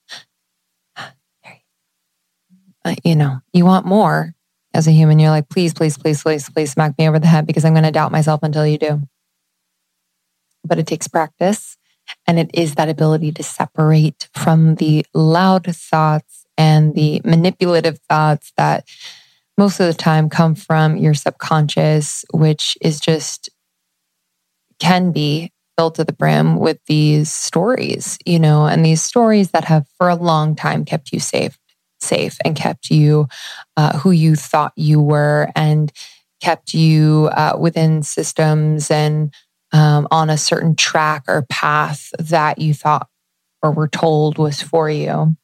uh, you know, you want more as a human. You're like, please, please, please, please, please smack me over the head because I'm going to doubt myself until you do. But it takes practice. And it is that ability to separate from the loud thoughts and the manipulative thoughts that most of the time come from your subconscious, which is just, can be filled to the brim with these stories, you know, and these stories that have for a long time kept you safe, safe and kept you uh, who you thought you were and kept you uh, within systems and um, on a certain track or path that you thought or were told was for you.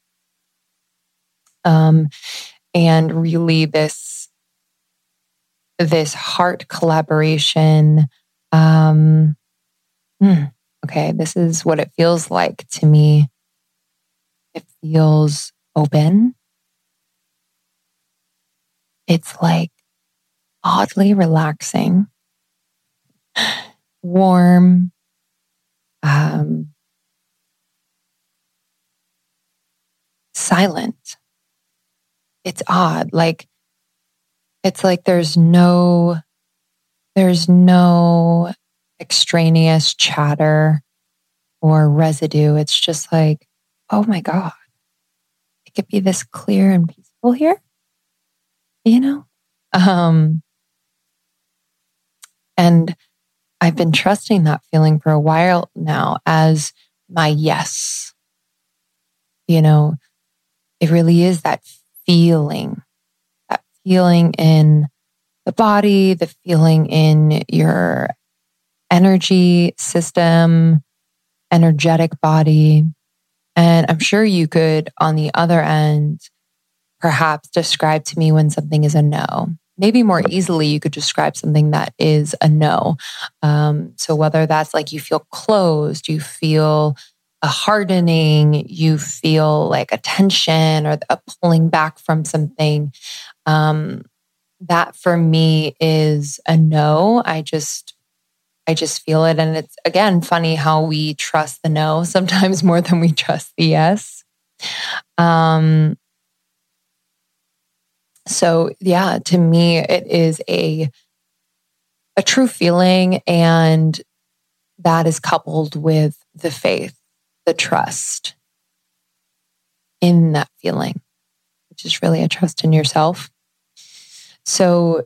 Um, and really this, this heart collaboration, um, hmm, okay, this is what it feels like to me. It feels open. It's like oddly relaxing, warm, um, silent. It's odd. Like, it's like there's no, there's no extraneous chatter or residue. It's just like, oh my God, it could be this clear and peaceful here, you know? Um, and I've been trusting that feeling for a while now as my yes. You know, it really is that feeling, that feeling in the body, the feeling in your energy system, energetic body. And I'm sure you could, on the other end, perhaps describe to me when something is a no. Maybe more easily, you could describe something that is a no. Um, so whether that's like you feel closed, you feel a hardening, you feel like a tension or a pulling back from something, um, that for me is a no. I just, I just feel it. And it's, again, funny how we trust the no sometimes more than we trust the yes. Um, so yeah, to me, it is a, a true feeling, and that is coupled with the faith, the trust in that feeling, which is really a trust in yourself. So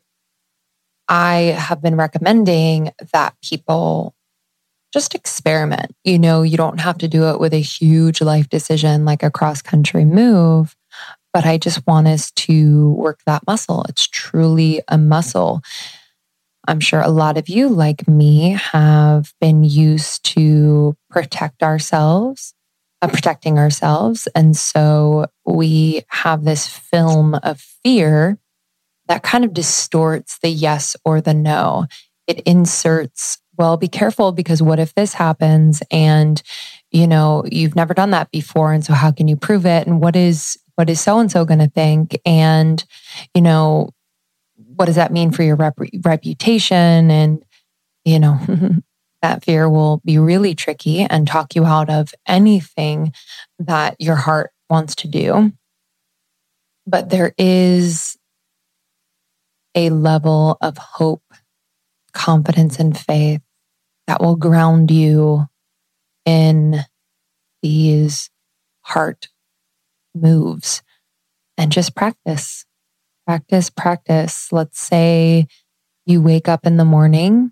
I have been recommending that people just experiment. You know, you don't have to do it with a huge life decision like a cross-country move, but I just want us to work that muscle. It's truly a muscle. I'm sure a lot of you, like me, have been used to protect ourselves, uh, protecting ourselves. And so we have this film of fear that kind of distorts the yes or the no. It inserts, well, be careful, because what if this happens? And, you know, you've never done that before. And so how can you prove it? And what is, what is so-and-so going to think? And, you know, what does that mean for your rep- reputation? And, you know, that fear will be really tricky and talk you out of anything that your heart wants to do. But there is a level of hope, confidence, and faith that will ground you in these heart moves. And just practice, practice, practice. Let's say you wake up in the morning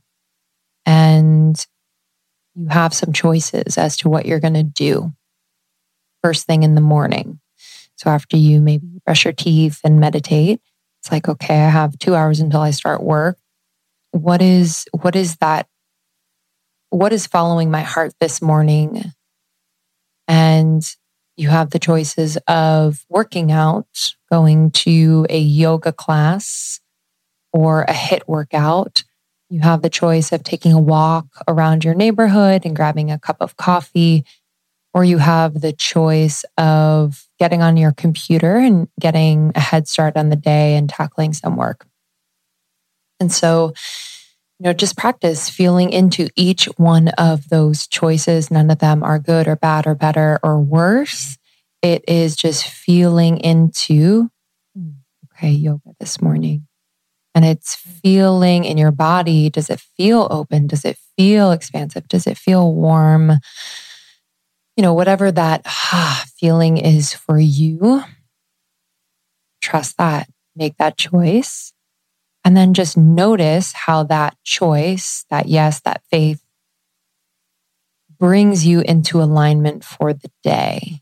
and you have some choices as to what you're going to do first thing in the morning. So after you maybe brush your teeth and meditate, it's like, okay, I have two hours until I start work. What is, what is that? What is following my heart this morning? And you have the choices of working out, going to a yoga class or a HIIT workout. You have the choice of taking a walk around your neighborhood and grabbing a cup of coffee, or you have the choice of getting on your computer and getting a head start on the day and tackling some work. And so, you know, just practice feeling into each one of those choices. None of them are good or bad or better or worse. It is just feeling into, okay, yoga this morning. And it's feeling in your body. Does it feel open? Does it feel expansive? Does it feel warm? You know, whatever that ah, feeling is for you, trust that, make that choice. And then just notice how that choice, that yes, that faith brings you into alignment for the day.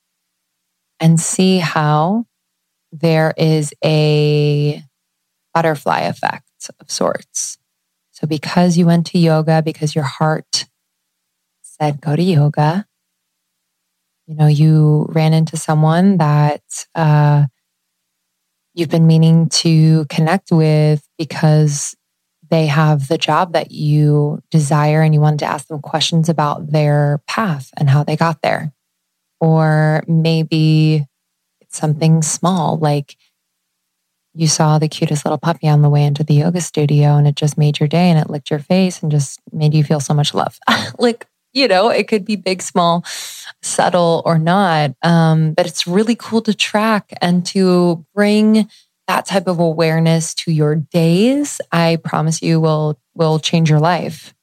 And see how there is a butterfly effect of sorts. So because you went to yoga, because your heart said, go to yoga, you know, you ran into someone that uh, you've been meaning to connect with because they have the job that you desire, and you wanted to ask them questions about their path and how they got there. Or maybe it's something small, like you saw the cutest little puppy on the way into the yoga studio and it just made your day and it licked your face and just made you feel so much love. Like, you know, it could be big, small, subtle, or not. Um, but it's really cool to track and to bring that type of awareness to your days. I promise you will, will change your life.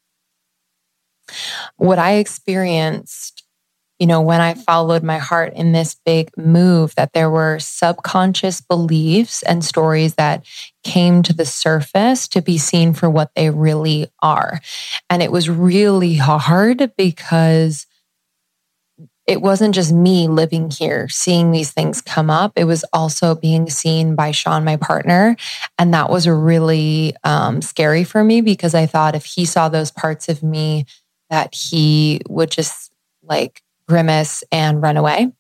What I experienced, you know, when I followed my heart in this big move, that there were subconscious beliefs and stories that came to the surface to be seen for what they really are. And it was really hard because it wasn't just me living here, seeing these things come up. It was also being seen by Sean, my partner. And that was really um, scary for me, because I thought if he saw those parts of me, that he would just like grimace and run away.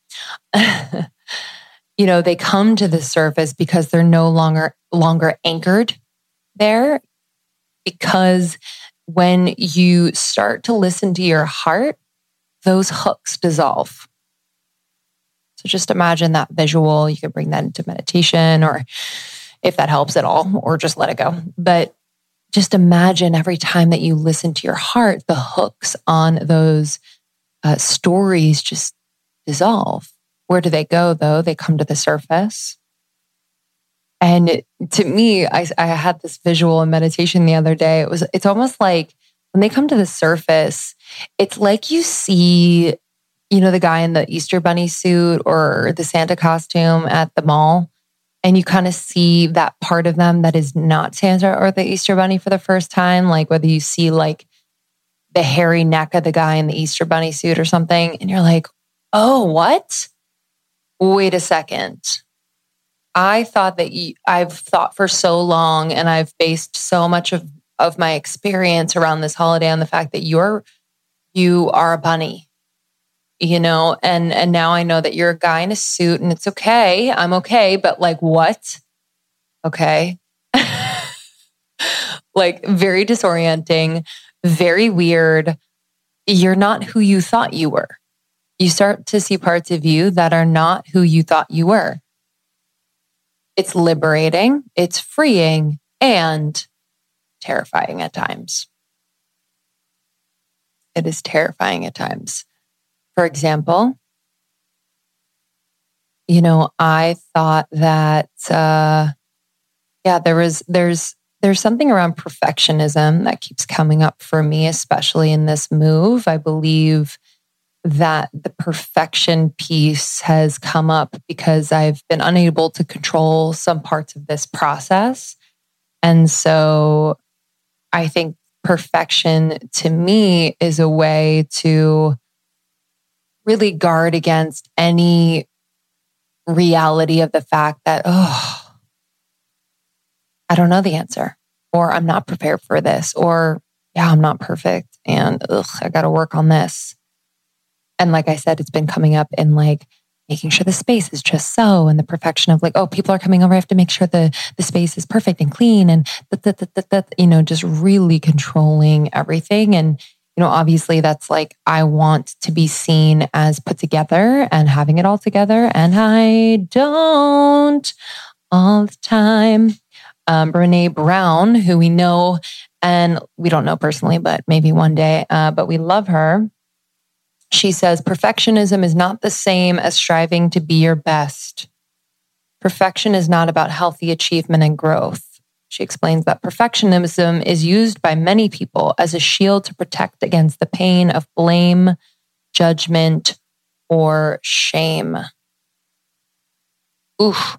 You know, they come to the surface because they're no longer longer anchored there. Because when you start to listen to your heart, those hooks dissolve. So just imagine that visual. You could bring that into meditation, or if that helps at all, or just let it go. But just imagine every time that you listen to your heart, the hooks on those Uh, stories just dissolve. Where do they go though? They come to the surface. And it, to me, I, I had this visual in meditation the other day. It was, it's almost like when they come to the surface, it's like you see, you know, the guy in the Easter bunny suit or the Santa costume at the mall, and you kind of see that part of them that is not Santa or the Easter bunny for the first time. Like whether you see like the hairy neck of the guy in the Easter bunny suit or something, and you're like, oh, what? Wait a second. I thought that you, I've thought for so long, and I've based so much of, of my experience around this holiday on the fact that you're, you are a bunny, you know, and, and now I know that you're a guy in a suit, and it's okay. I'm okay. But like, what? Okay. Like very disorienting, very weird. You're not who you thought you were. You start to see parts of you that are not who you thought you were. It's liberating, it's freeing, and terrifying at times. It is terrifying at times. For example, you know, I thought that, uh, yeah, there was, there's, there's something around perfectionism that keeps coming up for me, especially in this move. I believe that the perfection piece has come up because I've been unable to control some parts of this process. And so I think perfection to me is a way to really guard against any reality of the fact that, oh, I don't know the answer, or I'm not prepared for this, or yeah, I'm not perfect and ugh, I got to work on this. And like I said, it's been coming up in like making sure the space is just so, and the perfection of like, oh, people are coming over. I have to make sure the, the space is perfect and clean, and that, that, that, that, that, you know, just really controlling everything. And, you know, obviously that's like, I want to be seen as put together and having it all together. And I don't all the time. Um, Brene Brown, who we know, and we don't know personally, but maybe one day, uh, but we love her. She says, perfectionism is not the same as striving to be your best. Perfection is not about healthy achievement and growth. She explains that perfectionism is used by many people as a shield to protect against the pain of blame, judgment, or shame. Oof.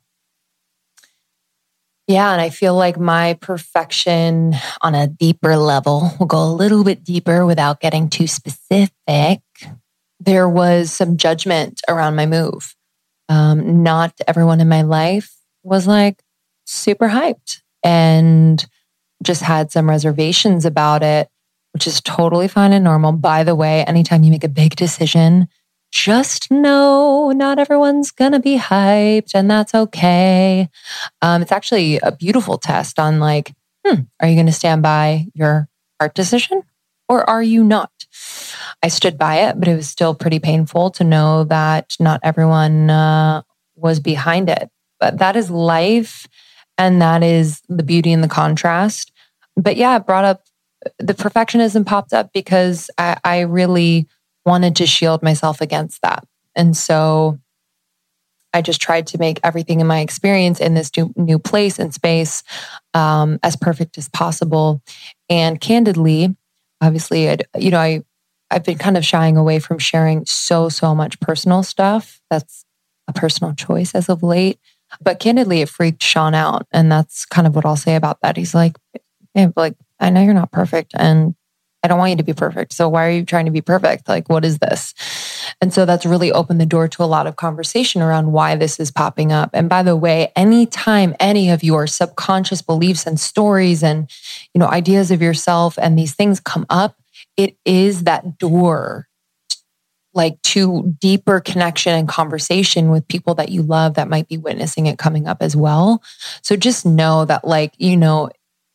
Yeah, and I feel like my perfection on a deeper level, we'll go a little bit deeper without getting too specific. There was some judgment around my move. Um, not everyone in my life was like super hyped and just had some reservations about it, which is totally fine and normal. By the way, anytime you make a big decision, just know not everyone's going to be hyped, and that's okay. Um, it's actually a beautiful test on like, hmm, are you going to stand by your heart decision or are you not? I stood by it, but it was still pretty painful to know that not everyone uh, was behind it. But that is life, and that is the beauty and the contrast. But yeah, it brought up, the perfectionism popped up because I, I really wanted to shield myself against that. And so I just tried to make everything in my experience in this new, new place and space um, as perfect as possible. And candidly, obviously, I'd, you know, I, I've been kind of shying away from sharing so, so much personal stuff. That's a personal choice as of late. But candidly, it freaked Sean out. And that's kind of what I'll say about that. He's like, hey, like, I know you're not perfect, and I don't want you to be perfect. So why are you trying to be perfect? Like, what is this? And so that's really opened the door to a lot of conversation around why this is popping up. And by the way, anytime any of your subconscious beliefs and stories and, you know, ideas of yourself and these things come up, it is that door like to deeper connection and conversation with people that you love that might be witnessing it coming up as well. So just know that, like, you know,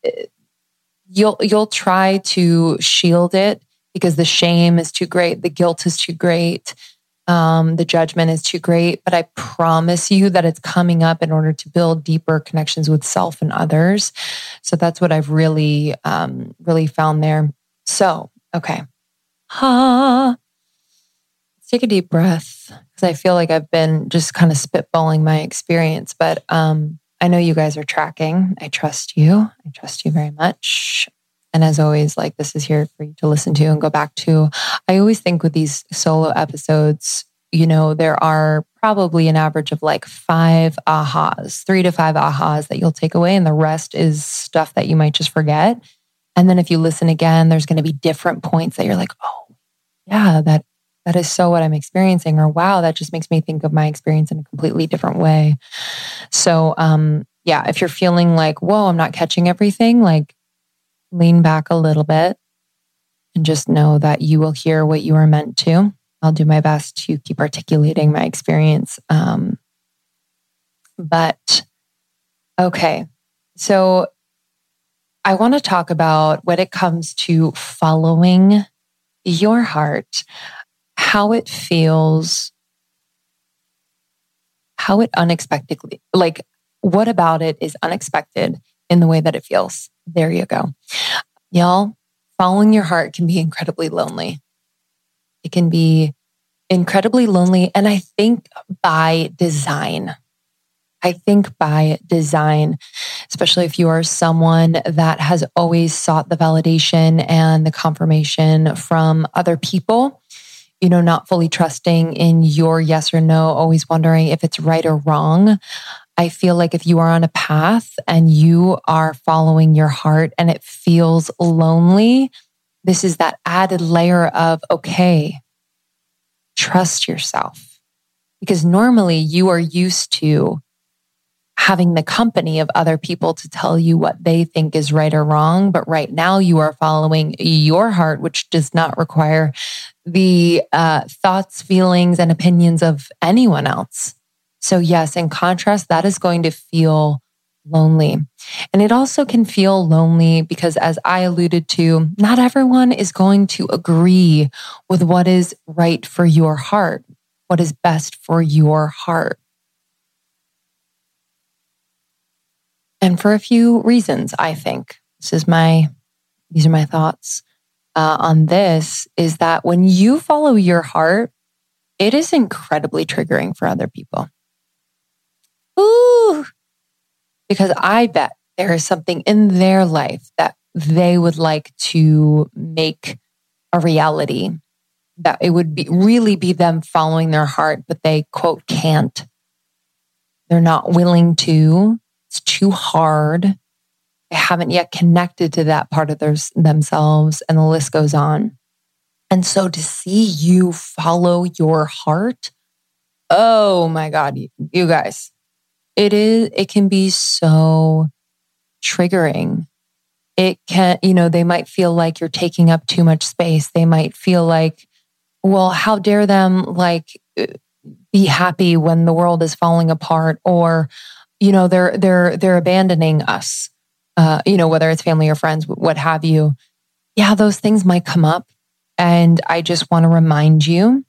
you'll you'll try to shield it because the shame is too great, the guilt is too great, um, the judgment is too great. But I promise you that it's coming up in order to build deeper connections with self and others. So that's what I've really, um, really found there. So, okay. Ha. Let's take a deep breath because I feel like I've been just kind of spitballing my experience, but um, I know you guys are tracking. I trust you. I trust you very much. And as always, like this is here for you to listen to and go back to. I always think with these solo episodes, you know, there are probably an average of like five ahas, three to five ahas that you'll take away. And the rest is stuff that you might just forget. And then if you listen again, there's going to be different points that you're like, oh, yeah, that that is so what I'm experiencing. Or wow, that just makes me think of my experience in a completely different way. So um, yeah, if you're feeling like, whoa, I'm not catching everything, like lean back a little bit and just know that you will hear what you are meant to. I'll do my best to keep articulating my experience. Um, but okay, so I want to talk about when it comes to following your heart, how it feels, how it unexpectedly, like what about it is unexpected in the way that it feels. There you go. Y'all, following your heart can be incredibly lonely. It can be incredibly lonely. And I think by design, I think by design, especially if you are someone that has always sought the validation and the confirmation from other people, you know, not fully trusting in your yes or no, always wondering if it's right or wrong. I feel like if you are on a path and you are following your heart and it feels lonely, this is that added layer of, okay, trust yourself. Because normally you are used to having the company of other people to tell you what they think is right or wrong. But right now you are following your heart, which does not require the uh, thoughts, feelings, and opinions of anyone else. So yes, in contrast, that is going to feel lonely. And it also can feel lonely because, as I alluded to, not everyone is going to agree with what is right for your heart, what is best for your heart. And for a few reasons, I think. This is my, these are my thoughts uh, on this, is that when you follow your heart, it is incredibly triggering for other people. Ooh, because I bet there is something in their life that they would like to make a reality, that it would be really be them following their heart, but they, quote, can't. They're not willing to. It's too hard. They haven't yet connected to that part of their, themselves, and the list goes on. And so to see you follow your heart, oh my God, you, you guys, it is, it can be so triggering. It can, you know, they might feel like you're taking up too much space. They might feel like, well, how dare them like be happy when the world is falling apart, or, you know, they're, they're, they're abandoning us, uh, you know, whether it's family or friends, what have you. Yeah, those things might come up. And I just want to remind you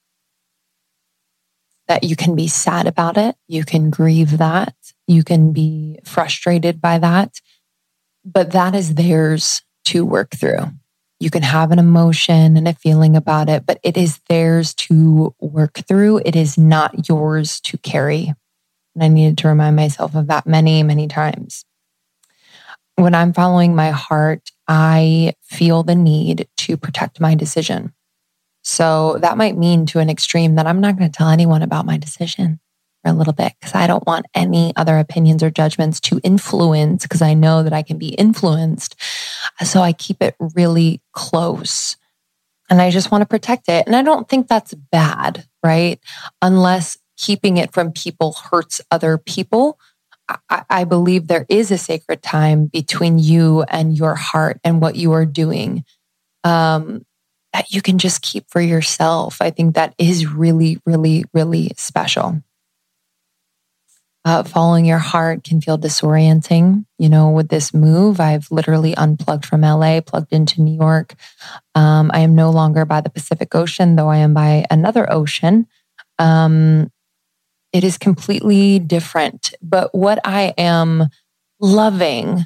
that you can be sad about it. You can grieve that. You can be frustrated by that. But that is theirs to work through. You can have an emotion and a feeling about it, but it is theirs to work through. It is not yours to carry. And I needed to remind myself of that many, many times. When I'm following my heart, I feel the need to protect my decision. So that might mean to an extreme that I'm not going to tell anyone about my decision for a little bit, because I don't want any other opinions or judgments to influence, because I know that I can be influenced. So I keep it really close and I just want to protect it. And I don't think that's bad, right? Unless keeping it from people hurts other people. I, I believe there is a sacred time between you and your heart and what you are doing. Um, that you can just keep for yourself. I think that is really, really, really special. Uh, following your heart can feel disorienting. You know, with this move, I've literally unplugged from L A, plugged into New York. Um, I am no longer by the Pacific Ocean, though I am by another ocean. Um, it is completely different. But what I am loving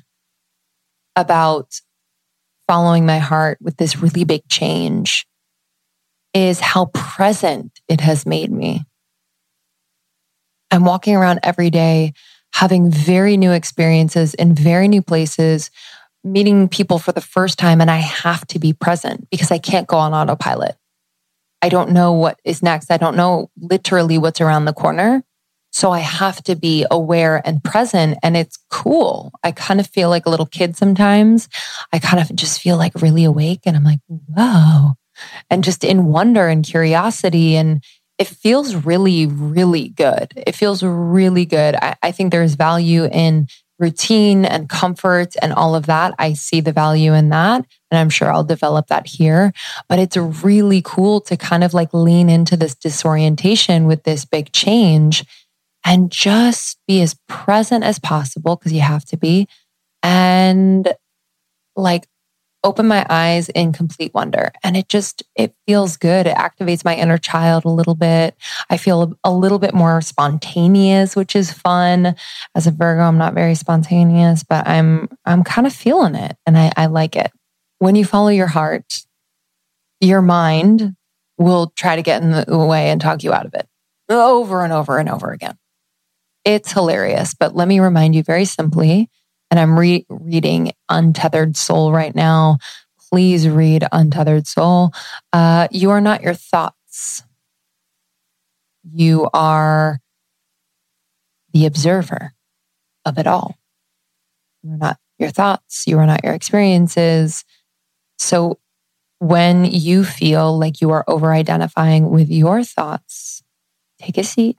about following my heart with this really big change is how present it has made me. I'm walking around every day having very new experiences in very new places, meeting people for the first time, and I have to be present because I can't go on autopilot. I don't know what is next. I don't know literally what's around the corner. So I have to be aware and present, and it's cool. I kind of feel like a little kid sometimes. I kind of just feel like really awake, and I'm like, whoa, and just in wonder and curiosity. And it feels really, really good. It feels really good. I, I think there's value in routine and comfort and all of that. I see the value in that. And I'm sure I'll develop that here. But it's really cool to kind of like lean into this disorientation with this big change and just be as present as possible, because you have to be, and like open my eyes in complete wonder. And it just, it feels good. It activates my inner child a little bit. I feel a little bit more spontaneous, which is fun. As a Virgo, I'm not very spontaneous, but I'm, I'm kind of feeling it, and I, I like it. When you follow your heart, your mind will try to get in the way and talk you out of it over and over and over again. It's hilarious, but let me remind you very simply, and I'm re- reading Untethered Soul right now. Please read Untethered Soul. Uh, you are not your thoughts. You are the observer of it all. You're not your thoughts. You are not your experiences. So when you feel like you are over-identifying with your thoughts, take a seat.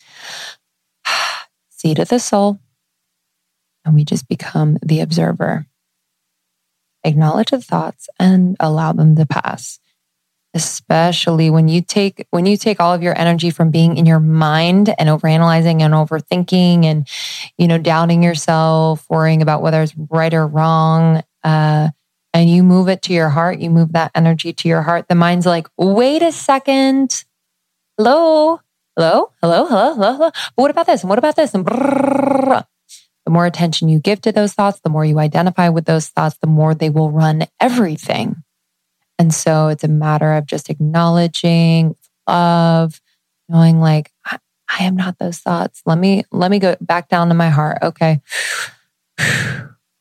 Seat of the soul. And we just become the observer. Acknowledge the thoughts and allow them to pass. Especially when you take when you take all of your energy from being in your mind and overanalyzing and overthinking and, you know, doubting yourself, worrying about whether it's right or wrong, uh, and you move it to your heart, you move that energy to your heart. The mind's like, wait a second. Hello, hello, hello, hello, hello, hello. But what about this? And what about this? And brrr. The more attention you give to those thoughts, the more you identify with those thoughts, the more they will run everything. And so it's a matter of just acknowledging love, knowing like, I, I am not those thoughts. Let me, let me go back down to my heart. Okay. Okay.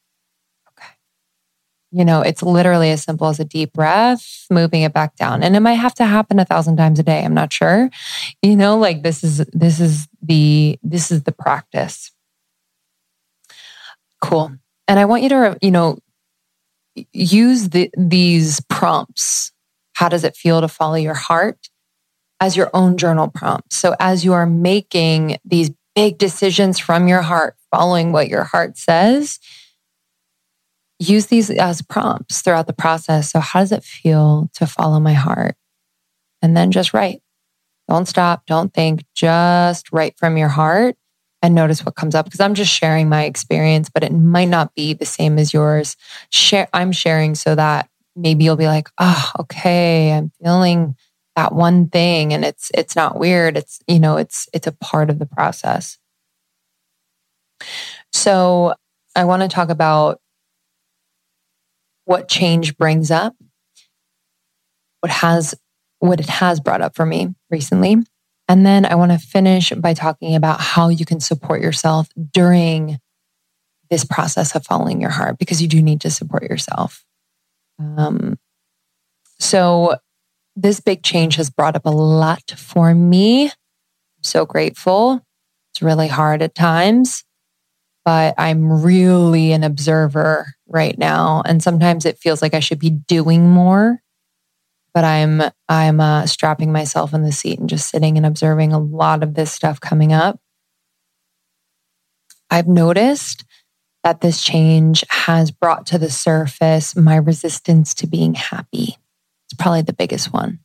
You know, it's literally as simple as a deep breath, moving it back down. And it might have to happen a thousand times a day. I'm not sure. You know, like this is, this is the, this is the practice. Cool. And I want you to, you know, use the, these prompts. How does it feel to follow your heart as your own journal prompt? So as you are making these big decisions from your heart, following what your heart says, use these as prompts throughout the process. So how does it feel to follow my heart? And then just write. Don't stop. Don't think. Just write from your heart. And notice what comes up, because I'm just sharing my experience, but it might not be the same as yours. Share, I'm sharing so that maybe you'll be like, oh, okay, I'm feeling that one thing, and it's it's not weird. It's, you know, it's it's a part of the process. So I want to talk about what change brings up, what has what it has brought up for me recently. And then I want to finish by talking about how you can support yourself during this process of following your heart, because you do need to support yourself. Um, so this big change has brought up a lot for me. I'm so grateful. It's really hard at times, but I'm really an observer right now. And sometimes it feels like I should be doing more. But I'm I'm uh, strapping myself in the seat and just sitting and observing a lot of this stuff coming up. I've noticed that this change has brought to the surface my resistance to being happy. It's probably the biggest one.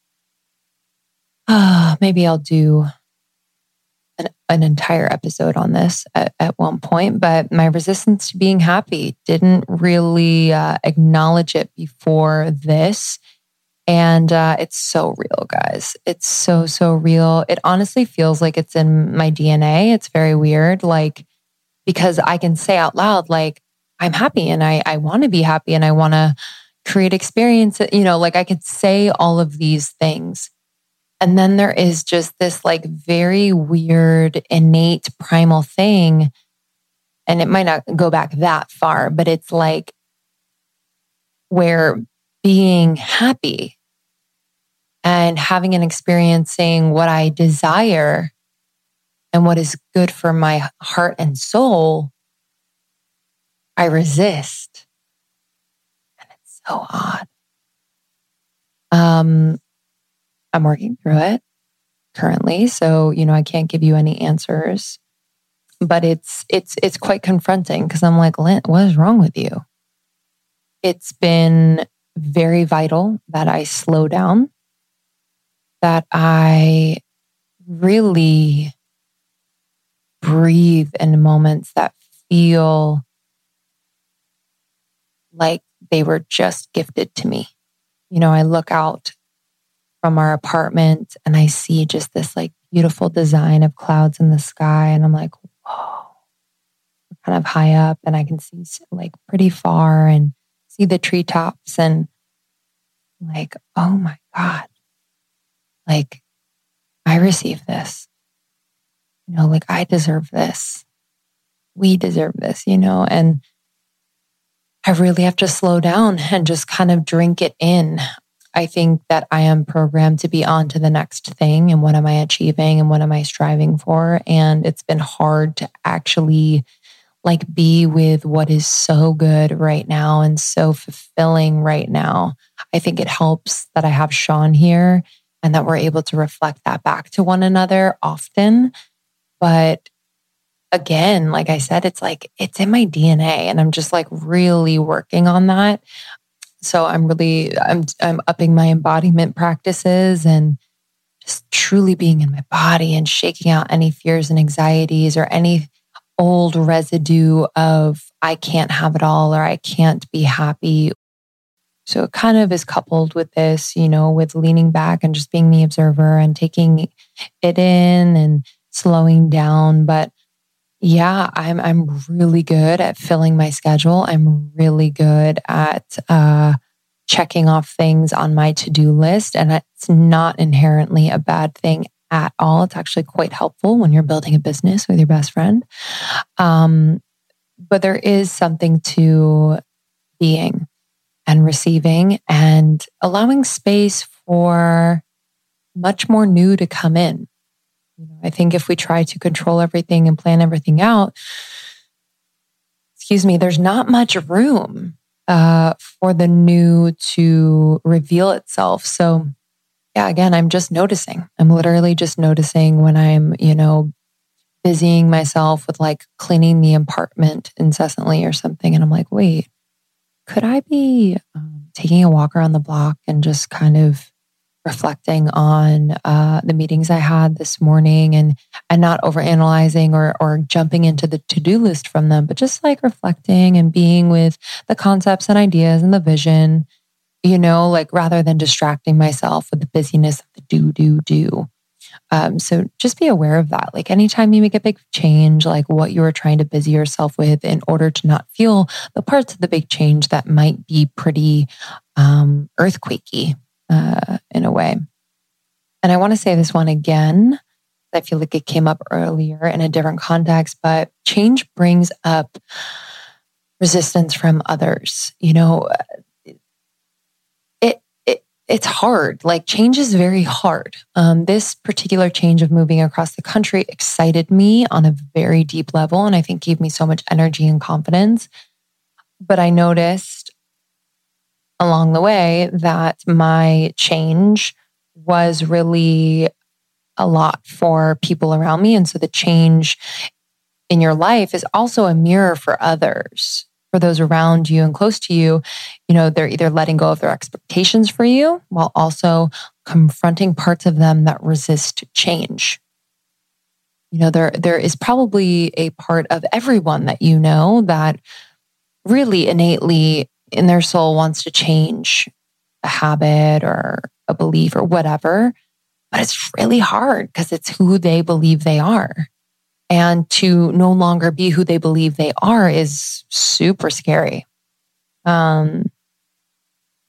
Uh, maybe I'll do an, an entire episode on this at, at one point, but my resistance to being happy, didn't really uh, acknowledge it before this. And uh, it's so real, guys. It's so, so real. It honestly feels like it's in my D N A. It's very weird. Like, because I can say out loud, like, I'm happy and I, I want to be happy and I want to create experiences, you know, like I could say all of these things. And then there is just this like very weird, innate, primal thing. And it might not go back that far, but it's like where being happy and having and experiencing what I desire and what is good for my heart and soul, I resist. And it's so odd. Um, I'm working through it currently. So, you know, I can't give you any answers, but it's, it's, it's quite confronting because I'm like, Lynn, what is wrong with you? It's been very vital that I slow down, that I really breathe in moments that feel like they were just gifted to me. You know, I look out from our apartment and I see just this like beautiful design of clouds in the sky. And I'm like, whoa, we're kind of high up and I can see like pretty far and see the treetops and like, oh my God, like I receive this, you know, like I deserve this. We deserve this, you know, and I really have to slow down and just kind of drink it in. I think that I am programmed to be on to the next thing and what am I achieving and what am I striving for? And it's been hard to actually like be with what is so good right now and so fulfilling right now. I think it helps that I have Sean here and that we're able to reflect that back to one another often. But again, like I said, it's like, it's in my D N A and I'm just like really working on that. So I'm really, I'm, I'm upping my embodiment practices and just truly being in my body and shaking out any fears and anxieties or any old residue of I can't have it all or I can't be happy. So it kind of is coupled with this, you know, with leaning back and just being the observer and taking it in and slowing down. But yeah, I'm I'm really good at filling my schedule. I'm really good at uh, checking off things on my to-do list. And it's not inherently a bad thing at all. It's actually quite helpful when you're building a business with your best friend. Um, but there is something to being and receiving and allowing space for much more new to come in. You know, I think if we try to control everything and plan everything out, excuse me, there's not much room uh, for the new to reveal itself. So yeah, again, I'm just noticing. I'm literally just noticing when I'm, you know, busying myself with like cleaning the apartment incessantly or something. And I'm like, wait, could I be um, taking a walk around the block and just kind of reflecting on uh, the meetings I had this morning and and not overanalyzing or or jumping into the to-do list from them, but just like reflecting and being with the concepts and ideas and the vision, you know, like rather than distracting myself with the busyness of the do, do, do. Um, so just be aware of that. Like anytime you make a big change, like what you are trying to busy yourself with in order to not feel the parts of the big change that might be pretty um, earthquakey. Uh, in a way. And I want to say this one again. I feel like it came up earlier in a different context, but change brings up resistance from others. You know, it it it's hard. Like change is very hard. Um, this particular change of moving across the country excited me on a very deep level, and I think gave me so much energy and confidence. But I noticed along the way that my change was really a lot for people around me. And so the change in your life is also a mirror for others, for those around you and close to you. You know, they're either letting go of their expectations for you while also confronting parts of them that resist change. You know, there there is probably a part of everyone that you know that really innately in their soul wants to change a habit or a belief or whatever, but it's really hard because it's who they believe they are. And to no longer be who they believe they are is super scary. Um,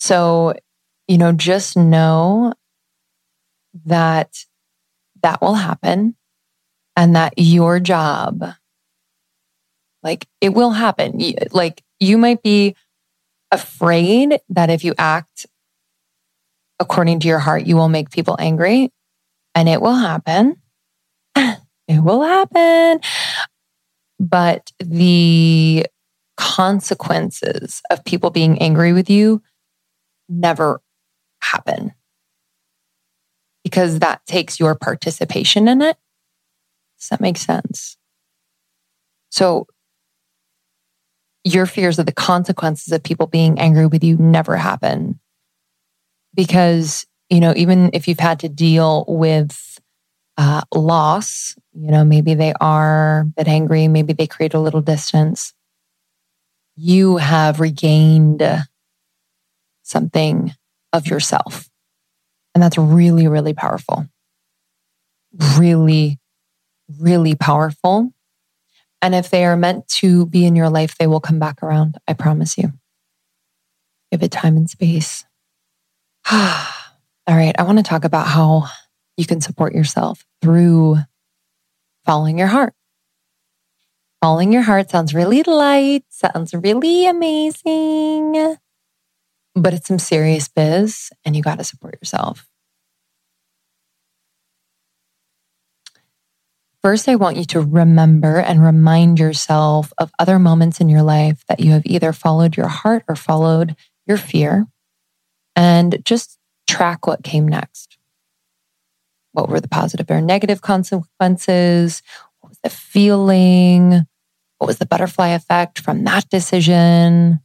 So, you know, just know that that will happen and that your job, like it will happen. Like you might be afraid that if you act according to your heart, you will make people angry, and it will happen. It will happen. But the consequences of people being angry with you never happen, because that takes your participation in it. Does that make sense? So your fears of the consequences of people being angry with you never happen, because, you know, even if you've had to deal with uh, loss, you know, maybe they are a bit angry, maybe they create a little distance, you have regained something of yourself. And that's really, really powerful. Really, really powerful. And if they are meant to be in your life, they will come back around. I promise you. Give it time and space. All right. I want to talk about how you can support yourself through following your heart. Following your heart sounds really light, sounds really amazing, but it's some serious biz, and you got to support yourself. First, I want you to remember and remind yourself of other moments in your life that you have either followed your heart or followed your fear, and just track what came next. What were the positive or negative consequences? What was the feeling? What was the butterfly effect from that decision?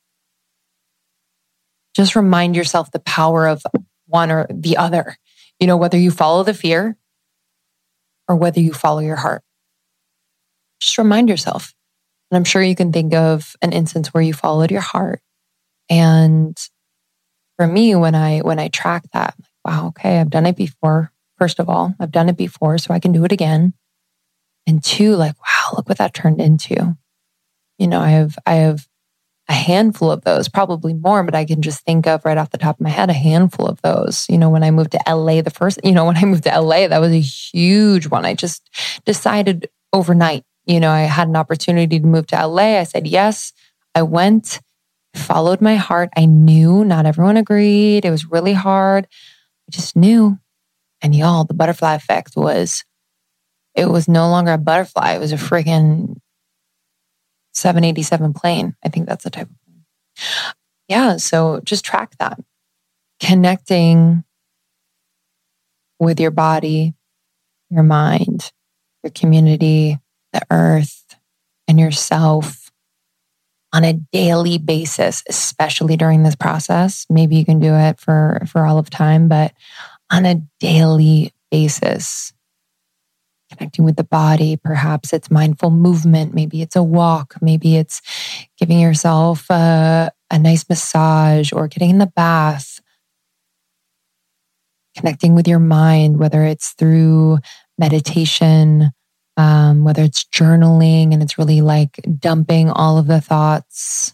Just remind yourself the power of one or the other. You know, whether you follow the fear or whether you follow your heart. Just remind yourself. And I'm sure you can think of an instance where you followed your heart. And for me, when I when I track that, I'm like, wow, okay, I've done it before. First of all, I've done it before, so I can do it again. And two, like, wow, look what that turned into. You know, I have I have a handful of those, probably more, but I can just think of right off the top of my head, a handful of those. You know, when I moved to L A, the first, you know, when I moved to L A, that was a huge one. I just decided overnight, you know, I had an opportunity to move to L A. I said, yes, I went, followed my heart. I knew not everyone agreed. It was really hard. I just knew. And y'all, the butterfly effect was, it was no longer a butterfly. It was a freaking seven eighty-seven plane. I think that's the type of plane. Yeah, so just track that. Connecting with your body, your mind, your community, the earth, and yourself on a daily basis, especially during this process. Maybe you can do it for, for all of time, but on a daily basis. Connecting with the body, perhaps it's mindful movement, maybe it's a walk, maybe it's giving yourself a, a nice massage or getting in the bath. Connecting with your mind, whether it's through meditation, um, whether it's journaling and it's really like dumping all of the thoughts.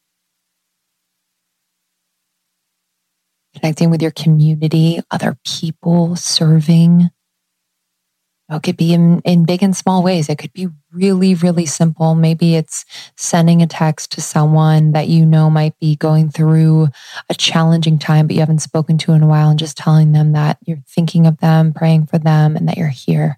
Connecting with your community, other people, serving. It could be in, in big and small ways. It could be really, really simple. Maybe it's sending a text to someone that you know might be going through a challenging time, but you haven't spoken to in a while, and just telling them that you're thinking of them, praying for them, and that you're here.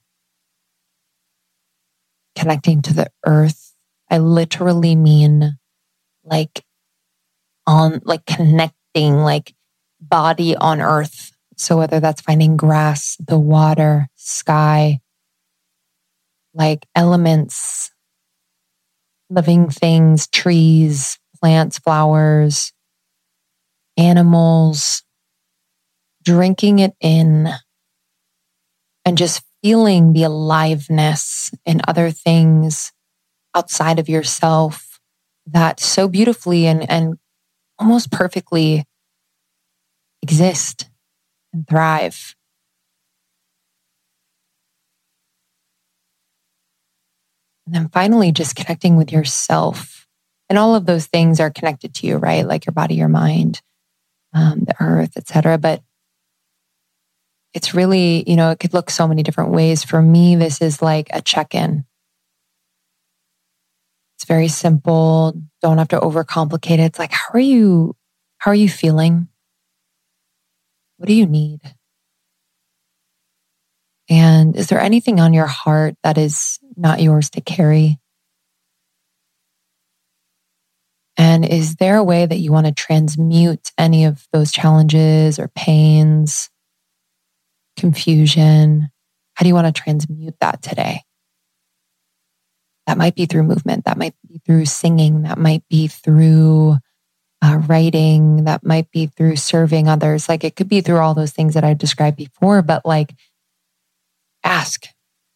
Connecting to the earth. I literally mean like on, like connecting, like body on earth. So whether that's finding grass, the water, sky, like elements, living things, trees, plants, flowers, animals, drinking it in and just feeling the aliveness in other things outside of yourself that so beautifully and, and almost perfectly exist and thrive. And then finally, just connecting with yourself. And all of those things are connected to you, right? Like your body, your mind. um, the earth, et cetera. But it's really, you know, it could look so many different ways. For me, this is like a check-in. It's very simple. Don't have to overcomplicate it. It's like, how are you, how are you feeling? What do you need? And is there anything on your heart that is not yours to carry? And is there a way that you want to transmute any of those challenges or pains, confusion? How do you want to transmute that today? That might be through movement. That might be through singing. That might be through uh, writing. That might be through serving others. Like it could be through all those things that I described before, but like ask.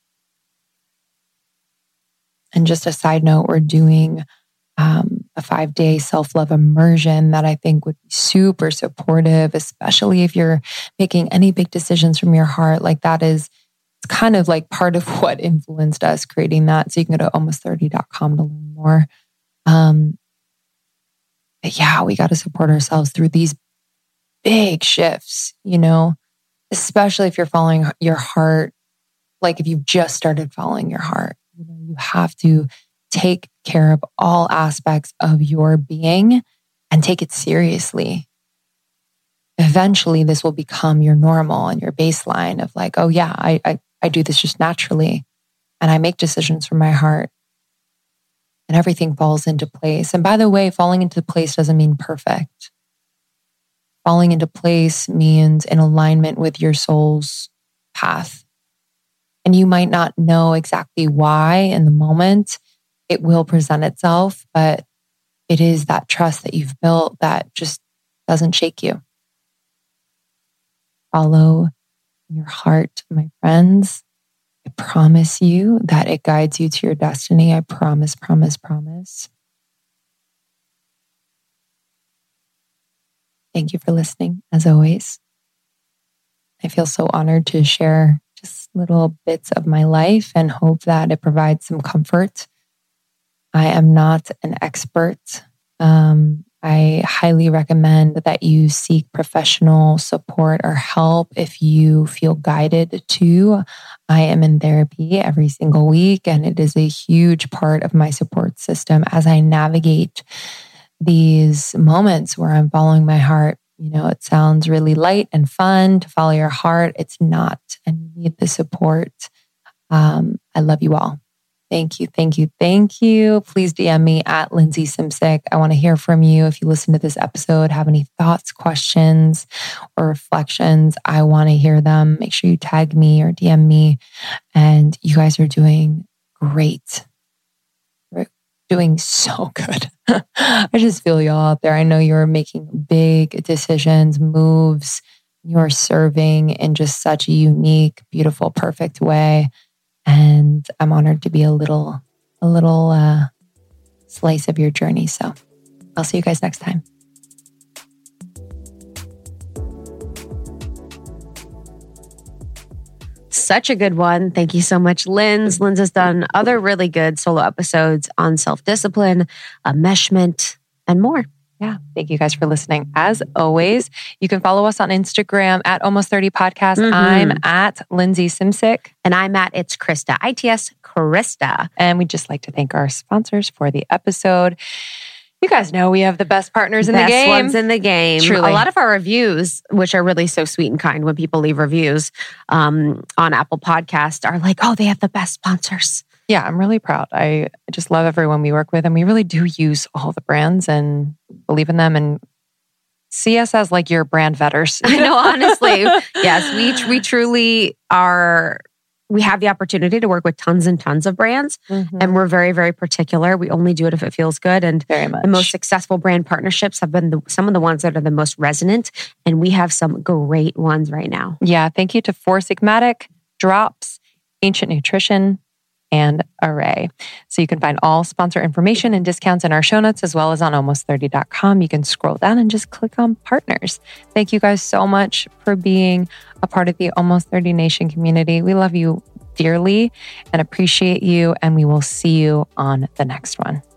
And just a side note, we're doing um, a five-day self-love immersion that I think would be super supportive, especially if you're making any big decisions from your heart. Like that is it's kind of like part of what influenced us creating that. So you can go to almost thirty dot com to learn more. Um, but yeah, we got to support ourselves through these big shifts, you know, especially if you're following your heart. Like if you've just started following your heart, you know, you have to take care of all aspects of your being and take it seriously. Eventually, this will become your normal and your baseline of like, oh yeah, I, I, I do this just naturally. And I make decisions from my heart. And everything falls into place. And by the way, falling into place doesn't mean perfect. Falling into place means in alignment with your soul's path. And you might not know exactly why in the moment it will present itself, but it is that trust that you've built that just doesn't shake you. Follow your heart, my friends. I promise you that it guides you to your destiny. I promise, promise, promise. Thank you for listening, as always. I feel so honored to share just little bits of my life and hope that it provides some comfort. I am not an expert. Um, I highly recommend that you seek professional support or help if you feel guided to. I am in therapy every single week, and it is a huge part of my support system as I navigate these moments where I'm following my heart. You know, it sounds really light and fun to follow your heart. It's not, and you need the support. Um, I love you all. Thank you, thank you, thank you. Please D M me at Lindsay Simcik. I want to hear from you. If you listen to this episode, have any thoughts, questions, or reflections, I want to hear them. Make sure you tag me or D M me. And you guys are doing great. We're doing so good. I just feel y'all out there. I know you're making big decisions, moves. You're serving in just such a unique, beautiful, perfect way. And I'm honored to be a little, a little uh, slice of your journey. So I'll see you guys next time. Such a good one. Thank you so much, Linz. Linz has done other really good solo episodes on self-discipline, enmeshment, and more. Yeah. Thank you guys for listening. As always, you can follow us on Instagram at almost thirty podcast. Mm-hmm. I'm at Lindsay Simcik. And I'm at It's Krista, I T S Krista. And we'd just like to thank our sponsors for the episode. You guys know we have the best partners in best the game. Best ones in the game. Truly. A lot of our reviews, which are really so sweet and kind when people leave reviews um, on Apple Podcast, are like, oh, they have the best sponsors. Yeah, I'm really proud. I just love everyone we work with, and we really do use all the brands and believe in them and see us as like your brand vetters. I know, honestly. Yes, we we truly are. We have the opportunity to work with tons and tons of brands, mm-hmm. and we're very, very particular. We only do it if it feels good. And very much. The most successful brand partnerships have been the, some of the ones that are the most resonant, and we have some great ones right now. Yeah, thank you to Four Sigmatic, Drops, Ancient Nutrition, and Array. So you can find all sponsor information and discounts in our show notes, as well as on almost thirty dot com. You can scroll down and just click on partners. Thank you guys so much for being a part of the Almost thirty Nation community. We love you dearly and appreciate you, and we will see you on the next one.